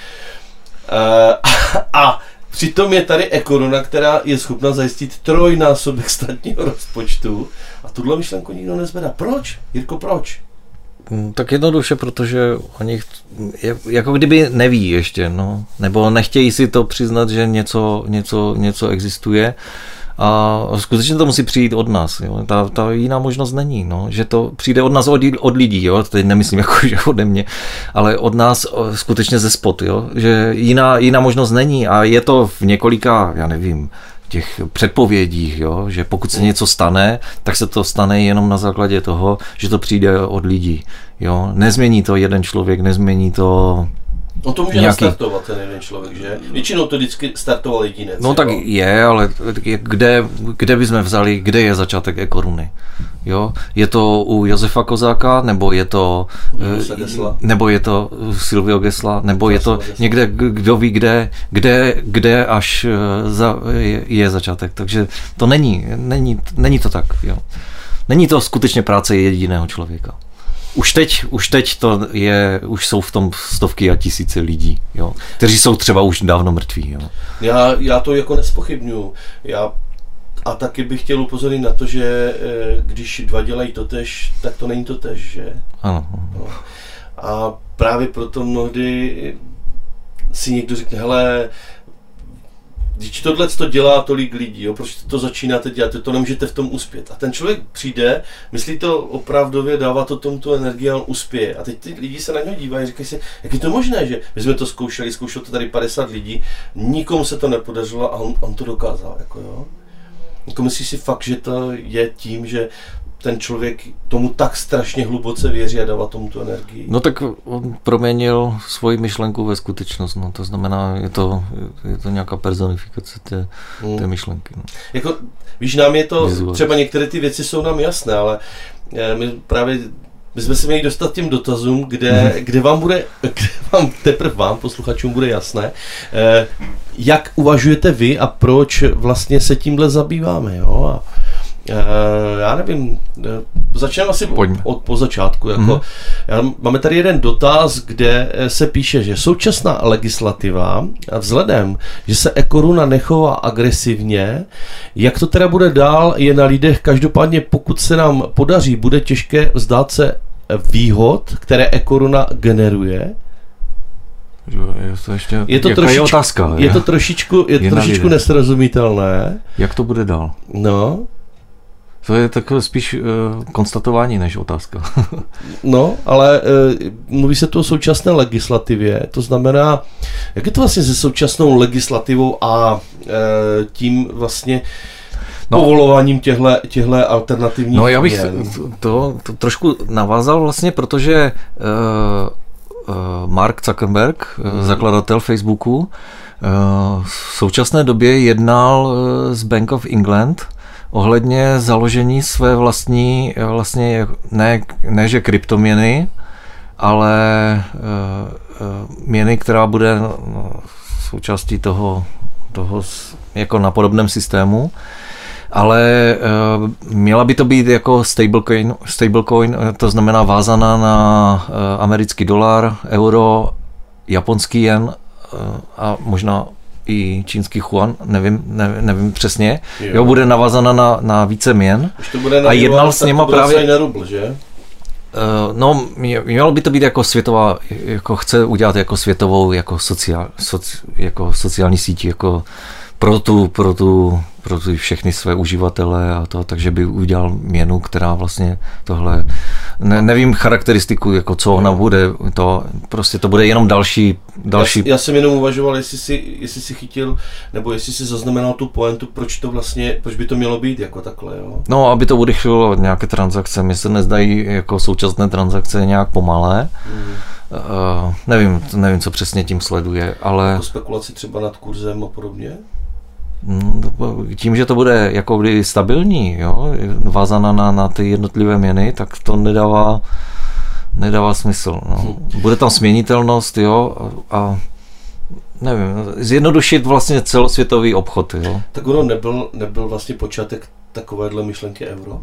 a, a přitom je tady ekoruna, která je schopna zajistit trojnásobek státního rozpočtu a tuhle myšlenku nikdo nezvedá. Proč? Jirko, proč? Tak jednoduše, protože oni jako kdyby neví ještě, no, nebo nechtějí si to přiznat, že něco, něco, něco existuje. A skutečně to musí přijít od nás. Jo. Ta, ta jiná možnost není. No. Že to přijde od nás, od, od lidí. Jo. Teď nemyslím jako, že ode mě, ale od nás skutečně ze spod. Jo. Že jiná, jiná možnost není. A je to v několika, já nevím, těch předpovědích, jo. Že pokud se něco stane, tak se to stane jenom na základě toho, že to přijde od lidí. Jo. Nezmění to jeden člověk, nezmění to... On to může nějaký... nastartovat ten jeden člověk, že? Většinou to vždycky startoval jedinec. No tak jo? Je, ale kde, kde bychom vzali, kde je začátek ekoruny? Jo? Je to u Josefa Kozáka, nebo je to nebo je to Silvio Gesla, nebo je to někde, kdo ví kde, kde, kde až za, je, je začátek. Takže to není, není, není to tak. Jo? Není to skutečně práce jediného člověka. Už teď, už teď to je, už jsou v tom stovky a tisíce lidí, jo, kteří jsou třeba už dávno mrtví. Jo. Já, já to jako nespochybnuju. Já a taky bych chtěl upozornit na to, že když dva dělají totéž, tak to není totéž, že? Ano. No. A právě proto mnohdy si někdo řekne, hele, když tohle to dělá tolik lidí, jo, proč to začínáte dělat, to nemůžete v tom uspět. A ten člověk přijde, myslí to opravdově, dává to tomu tu energii a on uspěje. A teď ty lidi se na něho dívají a říkají si, jak je to možné, že my jsme to zkoušeli, zkoušelo to tady padesát lidí, nikomu se to nepodařilo a on, on to dokázal. Jako jo. Jako myslíš si fakt, že to je tím, že ten člověk tomu tak strašně hluboce věří a dává tomu tu energii. No tak on proměnil svoji myšlenku ve skutečnost, no to znamená, je to, je to nějaká personifikace té, hmm. té myšlenky. No. Jako, víš, nám je to, Vizuál. Třeba některé ty věci jsou nám jasné, ale my právě my jsme se měli dostat těm dotazům, kde, hmm. kde vám bude, kde vám, teprve vám, posluchačům, bude jasné, jak uvažujete vy a proč vlastně se tímhle zabýváme, jo? A Uh, já nevím, začneme asi od, od po začátku. Jako, mm. já, máme tady jeden dotaz, kde se píše, že současná legislativa, vzhledem, že se ekoruna nechová agresivně, jak to teda bude dál, je na lidech. Každopádně, pokud se nám podaří, bude těžké vzdát se výhod, které ekoruna generuje. Je to, ještě, je to trošičku, je otázka, je to trošičku, je je trošičku nesrozumitelné. Jak to bude dál? No. To je takové spíš uh, konstatování než otázka. No, ale uh, mluví se tu o současné legislativě, to znamená, jak je to vlastně se současnou legislativou a uh, tím vlastně no, povolováním těchto alternativních. No já bych to, to, to trošku navázal vlastně, protože uh, uh, Mark Zuckerberg, uh, zakladatel Facebooku, uh, v současné době jednal uh, s Bank of England ohledně založení své vlastní, vlastně ne, ne že kryptoměny, ale uh, uh, měny, která bude součástí toho, toho jako na podobném systému, ale uh, měla by to být jako stablecoin, stablecoin, to znamená vázaná na uh, americký dolar, euro, japonský jen uh, a možná i čínský yuan, nevím, nevím, nevím přesně, jo. Jo, bude navazána na, na více měn. A jednal s něma právě... na rubl, že? Uh, no, mělo by to být jako světová, jako chce udělat jako světovou, jako, sociál, soci, jako sociální síť, jako pro tu, pro tu, pro tu všechny své uživatele a to, takže by udělal měnu, která vlastně tohle, ne, nevím charakteristiku, jako co ona bude, to prostě to bude jenom další, další. Já, já jsem jenom uvažoval, jestli si, jestli si chytil, nebo jestli si zaznamenal tu pointu, proč to vlastně, proč by to mělo být jako takhle, jo? No, aby to urychlilo nějaké transakce, mně se nezdají jako současné transakce nějak pomalé, mm. Uh, nevím, nevím, co přesně tím sleduje, ale... Jako spekulaci třeba nad kurzem a podobně? Tím, že to bude jako kdy stabilní, jo, vázaná na, na ty jednotlivé měny, tak to nedává, nedává smysl. No. Bude tam směnitelnost, jo, a, a nevím, zjednodušit vlastně celosvětový obchod, jo. Tak ono nebyl, nebyl vlastně počátek takovéhle myšlenky euro?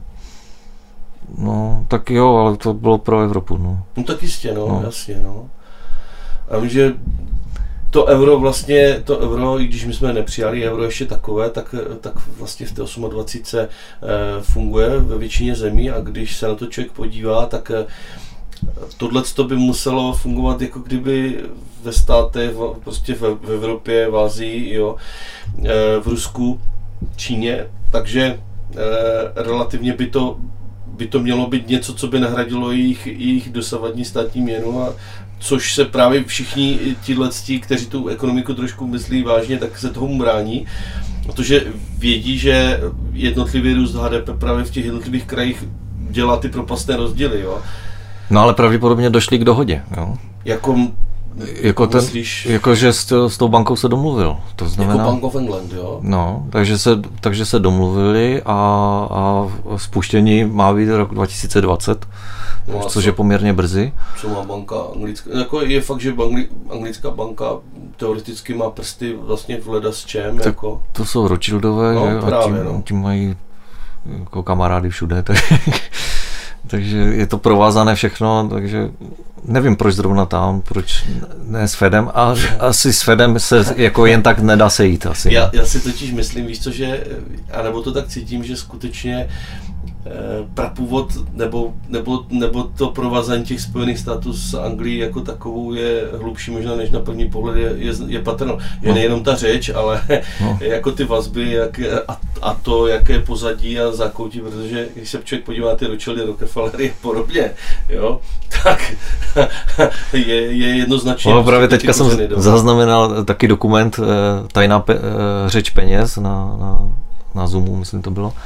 No, tak jo, ale to bylo pro Evropu, no. No tak jistě, no, no. jasně, no. A vím, že to euro vlastně, to euro, i když my jsme nepřijali euro ještě takové, tak, tak vlastně v té dvacet osm funguje ve většině zemí a když se na to člověk podívá, tak tohleto by muselo fungovat jako kdyby ve státech, prostě v, v Evropě, v Asii, jo, v Rusku, Číně, takže relativně by to, by to mělo být něco, co by nahradilo jejich, jejich dosavadní státní měnu, a což se právě všichni tihleti, kteří tu ekonomiku trošku myslí vážně, tak se tomu brání, protože vědí, že jednotlivý růst H D P právě v těch jednotlivých krajích dělá ty propastné rozdíly, jo. No ale pravděpodobně došli k dohodě, jo. Jako, jako, ten, myslíš, jako že s, s tou bankou se domluvil, to znamená... Jako Bank of England, jo. No, takže se, takže se domluvili a, a spuštění má být rok dva tisíce dvacet, no což co? je poměrně brzy. Co má banka anglická? Jako je fakt, že angli, anglická banka teoreticky má prsty vlastně v leda s čem, tak jako. To jsou Rothschildové, no, že? Právě, a tím, no. tím mají jako kamarády všude, tak, takže je to provázané všechno, takže nevím, proč zrovna tam, proč ne s Fedem, a asi s Fedem se jako jen tak nedá sejít asi. Já, já si totiž myslím, víš co, že, anebo to tak cítím, že skutečně prapůvod nebo, nebo, nebo to provázání těch Spojených států s Anglií jako takovou je hlubší možná, než na první pohled je, je, je patrno. Je no. nejenom ta řeč, ale no. jako ty vazby jak, a, a to, jaké pozadí a zákoutí, protože když se člověk podívá na ty Rothschildy, Rockefellery a podobně, jo, tak je, je jednoznačně... No, právě teďka jsem zaznamenal taky dokument Tajná pe, řeč peněz na, na, na Zoomu, myslím to bylo.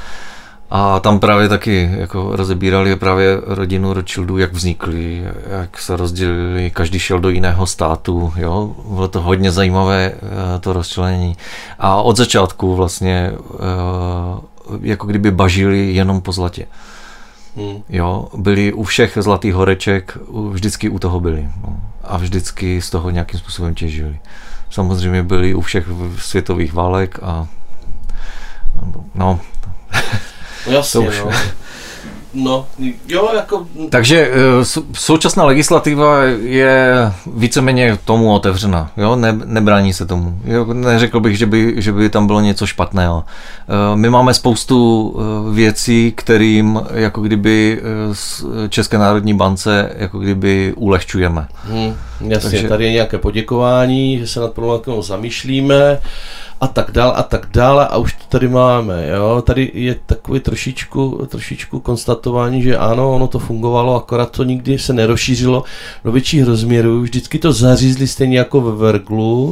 A tam právě taky jako rozebírali právě rodinu Rothschildů, jak vznikli, jak se rozdělili, každý šel do jiného státu, jo, bylo to hodně zajímavé to rozčlenění. A od začátku vlastně jako kdyby bažili jenom po zlatě. Hmm. Jo, byli u všech zlatých horeček, vždycky u toho byli, no, a vždycky z toho nějakým způsobem těžili. Samozřejmě byli u všech světových válek a no... No jasně, no. No, jo, jako... Takže současná legislativa je víceméně tomu otevřena, jo, ne, nebrání se tomu. Jo, neřekl bych, že by, že by tam bylo něco špatného. My máme spoustu věcí, kterým jako kdyby České národní bance jako kdyby ulehčujeme. Hmm, jasně, takže... tady je nějaké poděkování, že se nad problematikou zamýšlíme, a tak dál a tak dále, a už to tady máme, jo, tady je takový trošičku, trošičku konstatování, že ano, ono to fungovalo, akorát to nikdy se nerozšířilo do větších rozměrů, vždycky to zařízli stejně jako ve Verglu.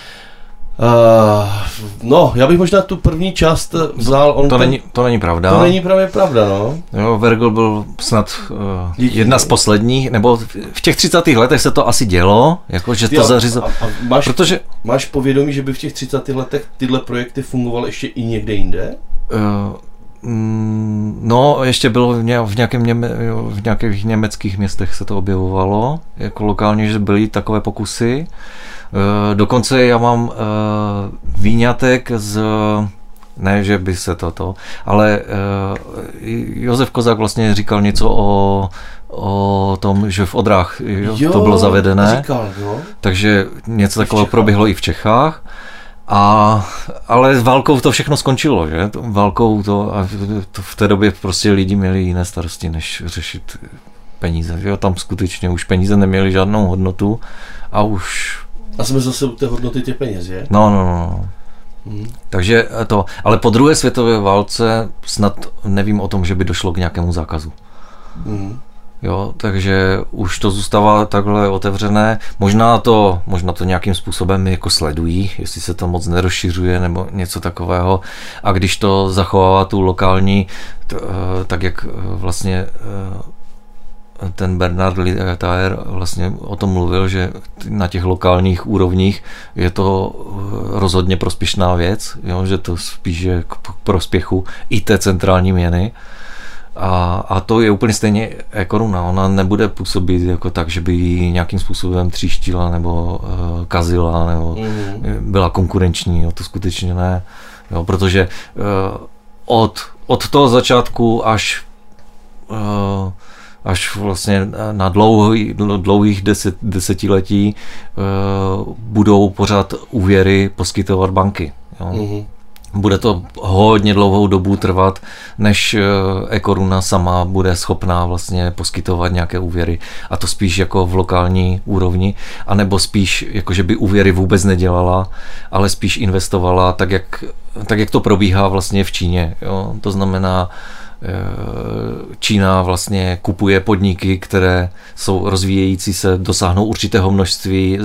Uh, no, já bych možná tu první část vzal. On to, ten, není, to není pravda. To není právě pravda, no. Jo, Vergl byl snad uh, jedna z posledních, nebo v těch třicátých letech se to asi dělo, jako, že to zařízlo. Máš, protože, máš povědomí, že by v těch třicátých letech tyhle projekty fungovaly ještě i někde jinde? Uh, mm, no, ještě bylo v, ně, v, nějakém něme, v nějakých německých městech se to objevovalo, jako lokálně, že byly takové pokusy. Dokonce já mám uh, výňatek z, ne, že by se toto, ale uh, Josef Kozák vlastně říkal něco o, o tom, že v Odrách jo, jo, to bylo zavedené, říkal, jo. Takže něco takového proběhlo i v Čechách. A, ale s válkou to všechno skončilo, že? Válkou to, a to v té době prostě lidi měli jiné starosti, než řešit peníze, že? Tam skutečně už peníze neměly žádnou hodnotu a už... A jsme zase u té hodnoty těch peněz, je? No, no, no. Hmm. Takže to, ale po druhé světové válce snad nevím o tom, že by došlo k nějakému zákazu. Hmm. Jo, takže už to zůstává takhle otevřené. Možná to, možná to nějakým způsobem jako sledují, jestli se to moc nerozšiřuje nebo něco takového. A když to zachovává tu lokální, to, tak jak vlastně ten Bernard Lietaer vlastně o tom mluvil, že na těch lokálních úrovních je to rozhodně prospěšná věc, jo, že to spíš je k prospěchu i té centrální měny. A, a to je úplně stejně e-koruna. Ona nebude působit jako tak, že by ji nějakým způsobem tříštila nebo uh, kazila nebo mm. byla konkurenční. Jo, to skutečně ne. Jo, protože uh, od, od toho začátku až uh, až vlastně na dlouhý, dlouhých deset, desetiletí uh, budou pořád úvěry poskytovat banky. Jo. Mm. Bude to hodně dlouhou dobu trvat, než e-koruna sama bude schopná vlastně poskytovat nějaké úvěry. A to spíš jako v lokální úrovni, anebo spíš jako, že by úvěry vůbec nedělala, ale spíš investovala tak, jak, tak, jak to probíhá vlastně v Číně. Jo? To znamená, Čína vlastně kupuje podniky, které jsou rozvíjející se, dosáhnou určitého množství,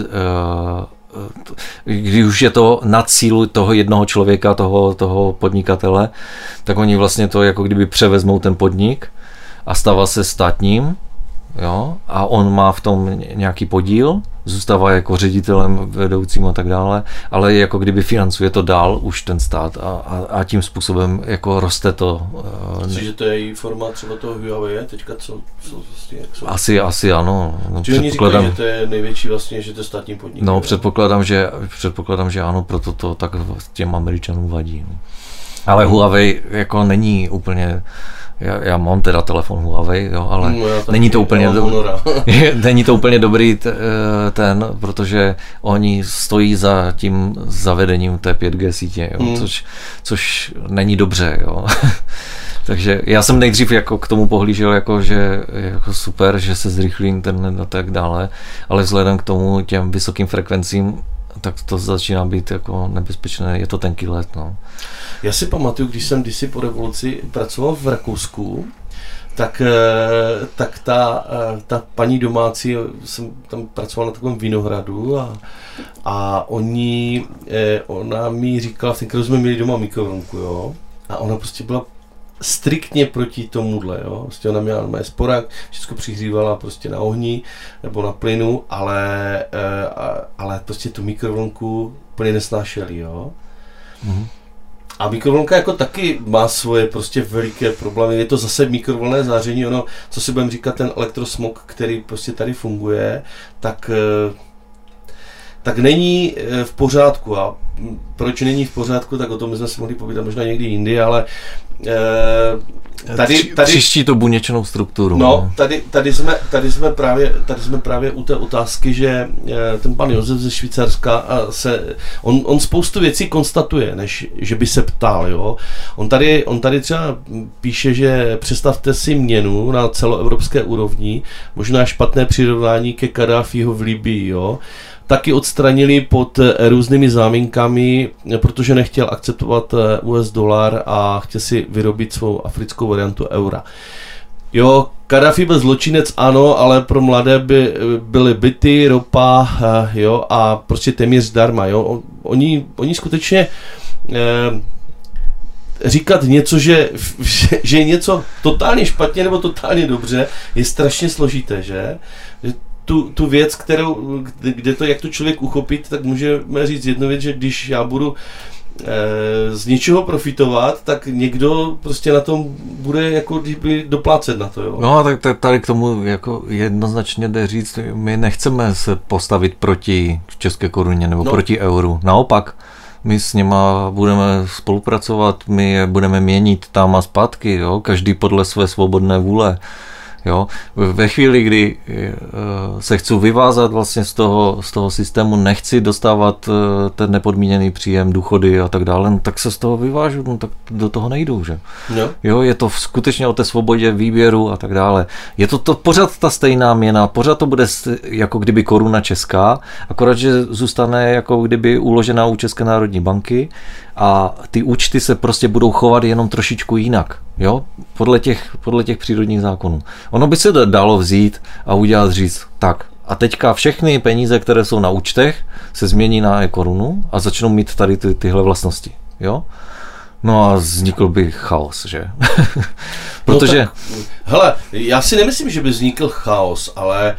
když už je to nad sílu toho jednoho člověka, toho, toho podnikatele, tak oni vlastně to jako kdyby převezmou ten podnik a stává se státním, jo, a on má v tom nějaký podíl, zůstává jako ředitelem, vedoucím a tak dále, ale jako kdyby financuje to dál už ten stát a, a, a tím způsobem jako roste to. Myslíš, že to je její forma třeba toho Huawei, teďka co, co vlastně, jak jsou? Asi, asi ano. No, Čiže oni říkají, že to je největší vlastně, že to je státní podnik. No, předpokládám, že, předpokládám, že ano, proto to tak těm Američanům vadí. Ale hmm. Huawei jako není úplně. Já, já mám teda telefon Huawei, jo, ale no, není to úplně do, není to úplně dobrý t, ten, protože oni stojí za tím zavedením té pět G sítě, jo, mm. což, což není dobře, jo. Takže já jsem nejdřív jako k tomu pohlížel jako, že jako super, že se zrychlí internet a tak dále, ale vzhledem k tomu těm vysokým frekvencím, tak to začíná být jako nebezpečné, je to tenký let, no. Já si pamatuju, když jsem kdysi po revoluci pracoval v Rakousku, tak, tak ta, ta paní domácí, jsem tam pracoval na takovém vinohradu a, a oni, ona mi říkala, v ten kterou jsme měli doma mikrovlnku, jo, a ona prostě byla striktně proti tomuhle, jo. Prostě ona měla mé sporák, všechno přihřívala prostě na ohni nebo na plynu, ale, ale prostě tu mikrovlnku úplně nesnášeli, jo. Mm-hmm. A mikrovlnka jako taky má svoje prostě veliké problémy. Je to zase mikrovlnné záření, ono, co si budeme říkat, ten elektrosmog, který prostě tady funguje, tak, tak není v pořádku. A proč není v pořádku, tak o tom jsme si mohli povídat možná někdy jindy, ale tady, tady příští to buněčnou strukturu. No, tady, tady, jsme, tady, jsme právě, tady jsme právě u té otázky, že ten pan Josef ze Švýcarska se, on, on spoustu věcí konstatuje, než že by se ptal, jo. On tady, on tady třeba píše, že představte si měnu na celoevropské úrovni, možná špatné přirovnání ke Kaddáfího v Libyi, jo. Taky odstranili pod různými záminkami, protože nechtěl akceptovat U S dolar a chtěl si vyrobit svou africkou variantu eura. Jo, Kaddáfí byl zločinec, ano, ale pro mladé by byly byty, ropa, jo, a prostě téměř zdarma, jo. Oni, oni skutečně eh, říkat něco, že, že je něco totálně špatně nebo totálně dobře, je strašně složité, že? Tu, tu věc, kterou, kde to, jak to člověk uchopit, tak můžeme říct jednu věc, že když já budu e, z něčeho profitovat, tak někdo prostě na tom bude jako kdyby doplácet na to, jo. No a tak tady k tomu jako jednoznačně jde říct, my nechceme se postavit proti české koruně nebo no. proti euru. Naopak, my s nima budeme spolupracovat, my je budeme měnit tam a zpátky, jo, každý podle své svobodné vůle. Jo. Ve chvíli, kdy se chci vyvázat vlastně z toho, z toho systému, nechci dostávat ten nepodmíněný příjem, důchody a tak dále, no, tak se z toho vyvážu, no, tak do toho nejdu, že? Jo. Jo, je to skutečně o té svobodě výběru a tak dále. Je to, to pořád ta stejná měna, pořád to bude jako kdyby koruna česká, akorát, že zůstane jako kdyby uložená u České národní banky a ty účty se prostě budou chovat jenom trošičku jinak, jo, podle těch, podle těch přírodních zákonů. Ono by se dalo vzít a udělat říct, tak a teďka všechny peníze, které jsou na účtech, se změní na e-korunu a začnou mít tady ty, tyhle vlastnosti, jo. No a vznikl by chaos, že? Protože... No tak, hele, já si nemyslím, že by vznikl chaos, ale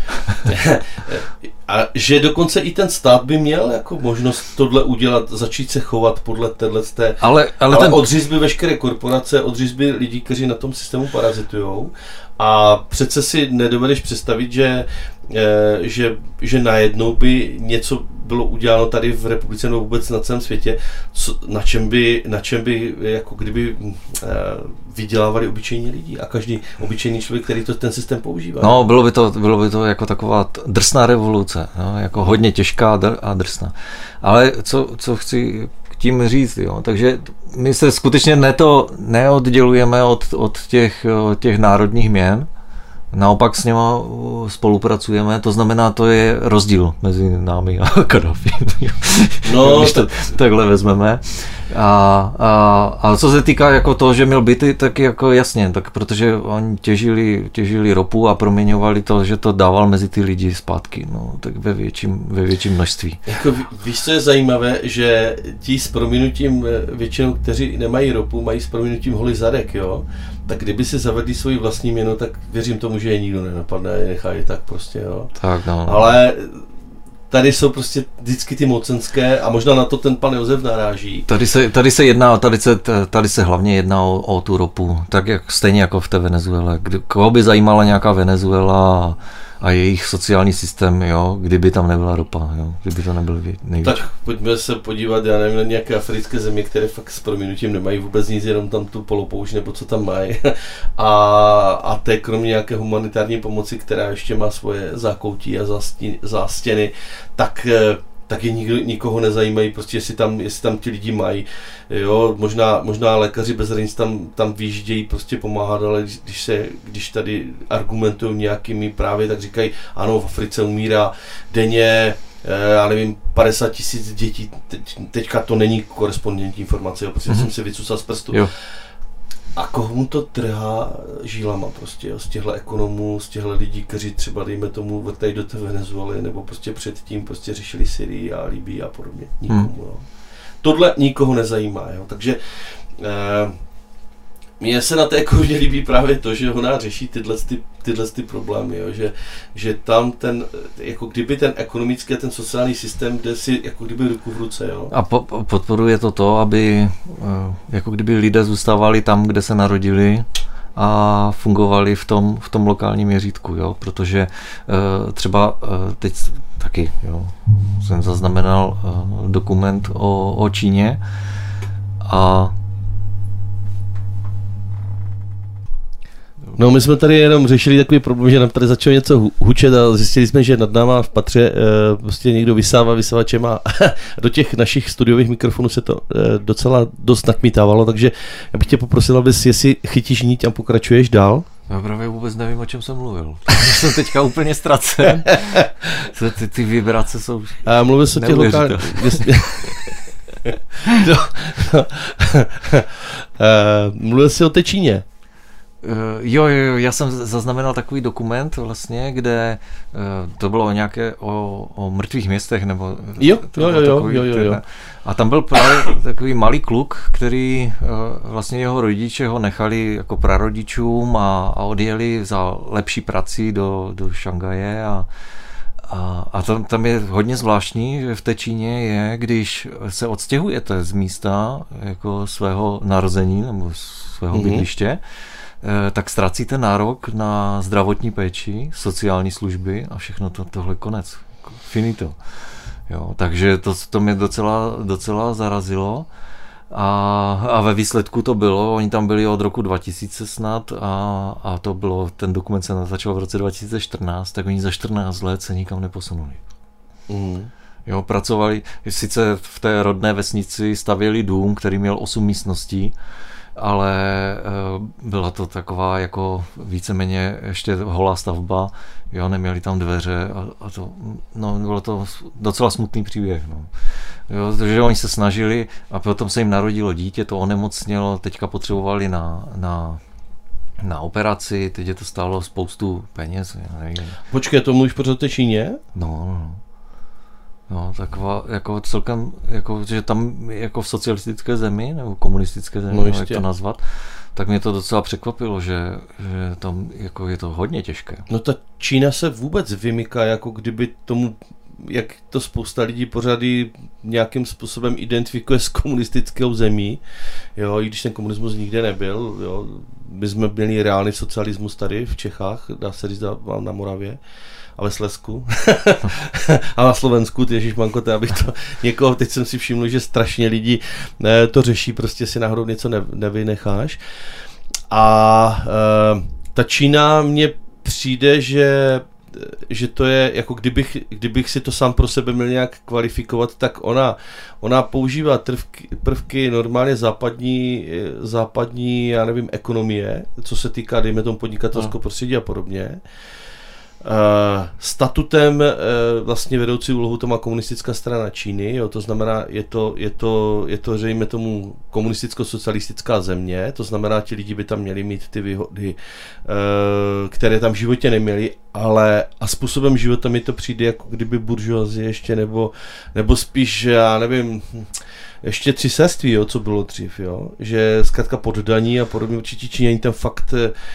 a že dokonce i ten stát by měl jako možnost tohle udělat, začít se chovat podle téhleté, ale, ale, ale ten... odříz by veškeré korporace, odříz by lidí, kteří na tom systému parazitujou a přece si nedovedeš představit, že, že, že najednou by něco bylo uděláno tady v republice nebo vůbec na celém světě, co, na čem by, na čem by jako kdyby eh, vydělávali obyčejní lidi a každý obyčejný člověk, který to, ten systém používá. No, bylo by to, bylo by to jako taková drsná revoluce, no, jako hodně těžká a drsná. Ale co, co chci tím říct, jo, takže my se skutečně ne to neoddělujeme od, od těch, těch národních měn, naopak s něma spolupracujeme, to znamená, to je rozdíl mezi námi a Kaddáfím. No, když to takhle vezmeme. A, a, a co se týká jako toho, že měl byty, tak jako jasně, tak protože oni těžili, těžili ropu a proměňovali to, že to dával mezi ty lidi zpátky, no, tak ve větším, ve větším množství. Jako, víš, co je zajímavé, že ti s prominutím většinou, kteří nemají ropu, mají s prominutím holý zadek, jo? Tak kdyby si zavedli svoji vlastní měnu, tak věřím tomu, že je nikdo nenapadne, nechají tak prostě, jo. Tak, no. Ale tady jsou prostě vždycky ty mocenské a možná na to ten pan Josef naráží. Tady se, tady se jedná, tady se, tady se hlavně jedná o, o tu ropu, tak jak stejně jako v té Venezuele. Kdy, koho by zajímala nějaká Venezuela a jejich sociální systém, jo, kdyby tam nebyla ropa, jo, kdyby to nebyl největší. Tak pojďme se podívat, já nevím, na nějaké africké země, které fakt s prominutím nemají vůbec nic, jenom tam tu polopoušť nebo co tam mají. A, a to je kromě nějaké humanitární pomoci, která ještě má svoje zákoutí a zástěny, zástěny, tak tak je nikdo, nikoho nezajímají, prostě jestli tam, jestli tam ti lidi mají. Jo, možná, možná lékaři bez hranic tam, tam vyjíždějí prostě pomáhat, ale když, se, když tady argumentují nějakými právě, tak říkají, ano, v Africe umírá denně, já nevím, padesát tisíc dětí, teď, teďka to není korespondentní informace, jo, protože mm-hmm. jsem si vycucal z prstu. Jo. A koho mu to trhá žílama prostě, jo, z těchto ekonomů, z těchto lidí, kteří třeba, dejme tomu, vrtají do té Venezuely, nebo prostě předtím prostě řešili Syrii a Libii a podobně. Nikomu, hmm. jo. Tohle nikoho nezajímá, jo, takže eh, mně se na té koroně líbí právě to, že ona řeší tyhle, ty, tyhle ty problémy, jo, že, že tam ten, jako kdyby ten ekonomický a ten sociální systém jde si jako kdyby ruku v ruce, jo. A po, podporuje to to, aby jako kdyby lidé zůstávali tam, kde se narodili a fungovali v tom, v tom lokálním měřítku, jo, protože třeba teď taky, jo, jsem zaznamenal dokument o, o Číně a No, my jsme tady jenom řešili takový problém, že nám tady začalo něco hučet a zjistili jsme, že nad náma v patře e, prostě někdo vysává vysavačem a do těch našich studiových mikrofonů se to e, docela dost nakmítávalo, takže já bych tě poprosil, abys, jestli chytíš niť a pokračuješ dál. Já právě vůbec nevím, o čem jsem mluvil. Jsem teďka úplně ztracen. Ty, ty vibrace jsou a mluvil se o těch lokálních... no, no. e, mluvil jsi o té Číně. Jo, jo, já jsem zaznamenal takový dokument vlastně, kde to bylo o nějaké, o, o mrtvých městech, nebo... Jo, jo, jo, takový, jo, jo, jo. A tam byl právě takový malý kluk, který vlastně jeho rodiče ho nechali jako prarodičům a, a odjeli za lepší prací do, do Šangaje a A, a tam, tam je hodně zvláštní, že v té Číně je, když se odstěhujete z místa jako svého narození nebo svého mm-hmm. bydliště, tak ztracíte nárok na zdravotní péči, sociální služby a všechno to, tohle konec. Finito. Jo, takže to, to mě docela, docela zarazilo a, a ve výsledku to bylo, oni tam byli od roku dva tisíce snad a, a to bylo, ten dokument se začal v roce dva tisíce čtrnáct, tak oni za čtrnáct let se nikam neposunuli. Mm. Jo, pracovali, sice v té rodné vesnici stavěli dům, který měl osm místností, ale byla to taková jako víceméně ještě holá stavba, jo, neměli tam dveře a, a to, no, bylo to docela smutný příběh, no. Jo, protože oni se snažili a potom se jim narodilo dítě, to onemocnělo, teďka potřebovali na, na, na operaci, teď je to stálo spoustu peněz. Já nevím. Počkej, to mluvíš pořád o té Číně? No, no. No, taková, jako celkem, jako, že tam jako v socialistické zemi, nebo komunistické zemi, no jak to nazvat, tak mě to docela překvapilo, že, že tam jako je to hodně těžké. No ta Čína se vůbec vymyká, jako kdyby tomu, jak to spousta lidí pořady nějakým způsobem identifikuje s komunistickou zemí, jo, i když ten komunismus nikde nebyl, jo, my jsme měli reálný socialismus tady v Čechách, dá se říct na Moravě, a ve Slezsku a na Slovensku, ty ježišmanko, to abych to někoho, teď jsem si všiml, že strašně lidí ne, to řeší, prostě si náhodou něco ne, nevynecháš. A e, ta Čína mně přijde, že že to je, jako kdybych, kdybych si to sám pro sebe měl nějak kvalifikovat, tak ona, ona používá prvky, prvky normálně západní, západní, já nevím, ekonomie, co se týká, dejme tomu, podnikatelského prostředí a podobně. Uh, statutem uh, vlastně vedoucí úlohu to má komunistická strana Číny, jo, to znamená, je to, je to, je to dejme tomu komunisticko-socialistická země, to znamená, ti lidi by tam měli mít ty výhody, uh, které tam v životě neměli, ale a způsobem života mi to přijde, jako kdyby buržoazie ještě, nebo, nebo spíš, já nevím, ještě tři seství, jo, co bylo dřív, jo, že zkrátka poddaní a podobně, určitě Číňaní tam fakt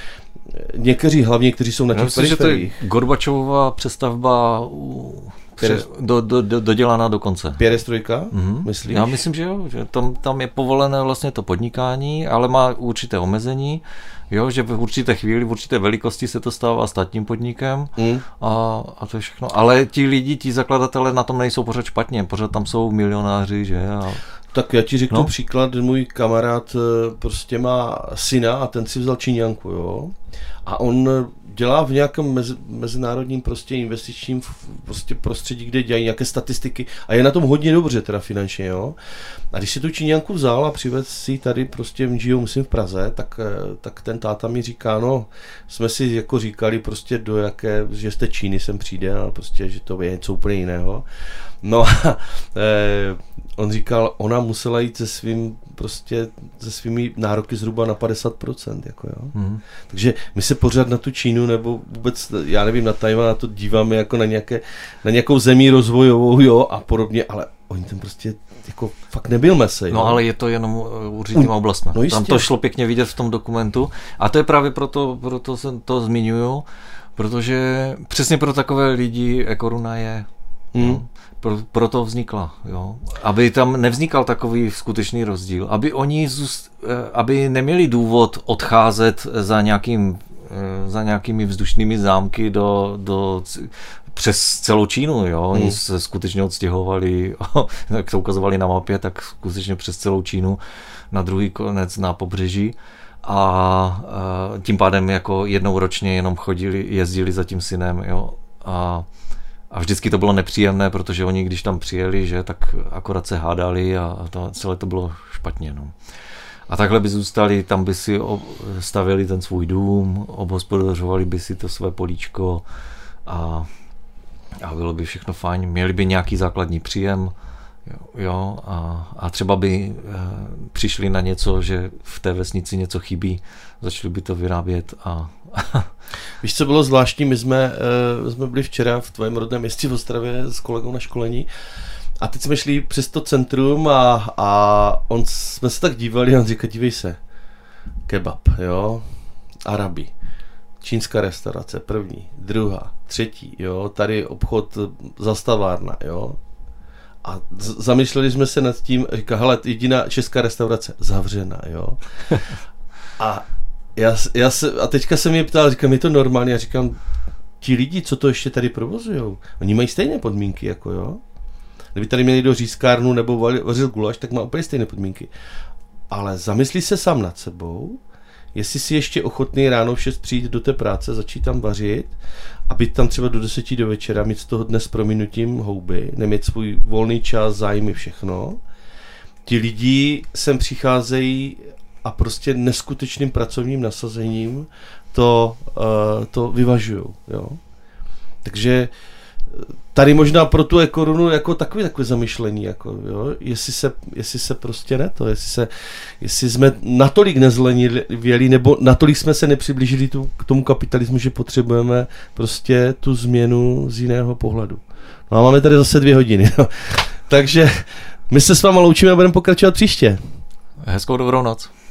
někteří hlavně, kteří jsou na těch periferiích. To je Gorbačovova přestavba u, pře, do, do, do, dodělaná do konce. Pěrestrojka, mm-hmm. myslíš? Já myslím, že jo, že tam, tam je povolené vlastně to podnikání, ale má určité omezení, jo, že v určité chvíli, v určité velikosti se to stává státním podnikem mm. a, a to je všechno. Ale ti lidi, ti zakladatelé na tom nejsou pořád špatně, pořád tam jsou milionáři, že? A... Tak já ti řeknu no. příklad, můj kamarád prostě má syna a ten si vzal Číňanku, jo. A on dělá v nějakém mezi, mezinárodním prostě investičním prostě prostředí, kde dělají nějaké statistiky a je na tom hodně dobře teda finančně, jo. A když si tu Číňanku vzal a přivez si tady prostě žijou, myslím v Praze, tak, tak ten táta mi říká, no, jsme si jako říkali prostě do jaké, že z té Číny sem přijde a prostě, že to je něco úplně jiného. No a eh, on říkal, ona musela jít se svým prostě se svými nároky zhruba na padesát procent, jako jo. Mm. Takže my se pořád na tu Čínu nebo vůbec, já nevím, na Tajvan na to díváme jako na, nějaké, na nějakou zemí rozvojovou, jo, a podobně, ale oni tam prostě jako fakt nebyl mesej. No, ale je to jenom určitýma oblastmi. No, tam to šlo pěkně vidět v tom dokumentu a to je právě proto, proto se to zmiňuju, protože přesně pro takové lidi e-koruna je. Hmm. No, pro, proto vznikla, jo. Aby tam nevznikal takový skutečný rozdíl, aby oni zůst, aby neměli důvod odcházet za nějakým za nějakými vzdušnými zámky do, do přes celou Čínu, jo. Oni hmm. se skutečně odstěhovali, jak to ukazovali na mapě, tak skutečně přes celou Čínu na druhý konec na pobřeží. A, a tím pádem jako jednou ročně jenom chodili, jezdili za tím synem, jo. A A vždycky to bylo nepříjemné, protože oni, když tam přijeli, že, tak akorát se hádali a to, celé to bylo špatně. No. A takhle by zůstali, tam by si stavěli ten svůj dům, obhospodařovali by si to své políčko a, a bylo by všechno fajn. Měli by nějaký základní příjem, jo, jo a, a třeba by e, přišli na něco, že v té vesnici něco chybí, začali by to vyrábět a víš, co bylo zvláštní? My jsme, uh, jsme byli včera v tvém rodném městě v Ostravě s kolegou na školení a teď jsme šli přes to centrum a, a on, jsme se tak dívali a on říká, dívej se, kebab, jo, Arabi, čínská restaurace, první, druhá, třetí, jo, tady obchod, zastavárna, jo. A z- zamýšleli jsme se nad tím, říká, hele, jediná česká restaurace, zavřená, jo. A Já, já se, a teďka se mě ptal, říkám, je to normálně, já říkám, ti lidi, co to ještě tady provozujou, oni mají stejné podmínky, jako jo. Kdyby tady měli do řízkárnu nebo vařil gulaš, tak má úplně stejné podmínky. Ale zamyslí se sám nad sebou, jestli si ještě ochotný ráno v šest přijít do té práce, začít tam vařit a být tam třeba do deseti do večera, mít z toho dne s prominutím houby, nemít svůj volný čas, zájmy, všechno. Ti lidi sem přicházejí a prostě neskutečným pracovním nasazením to, uh, to vyvažujou. Jo? Takže tady možná pro tu ekorunu jako takový takové zamyšlení, jako, jo? Jestli, se, jestli se prostě ne to, jestli, se, jestli jsme natolik nezlenivěli, nebo natolik jsme se nepřiblížili tu, k tomu kapitalismu, že potřebujeme prostě tu změnu z jiného pohledu. No a máme tady zase dvě hodiny. No. Takže my se s váma loučíme a budeme pokračovat příště. Hezkou dobrou noc.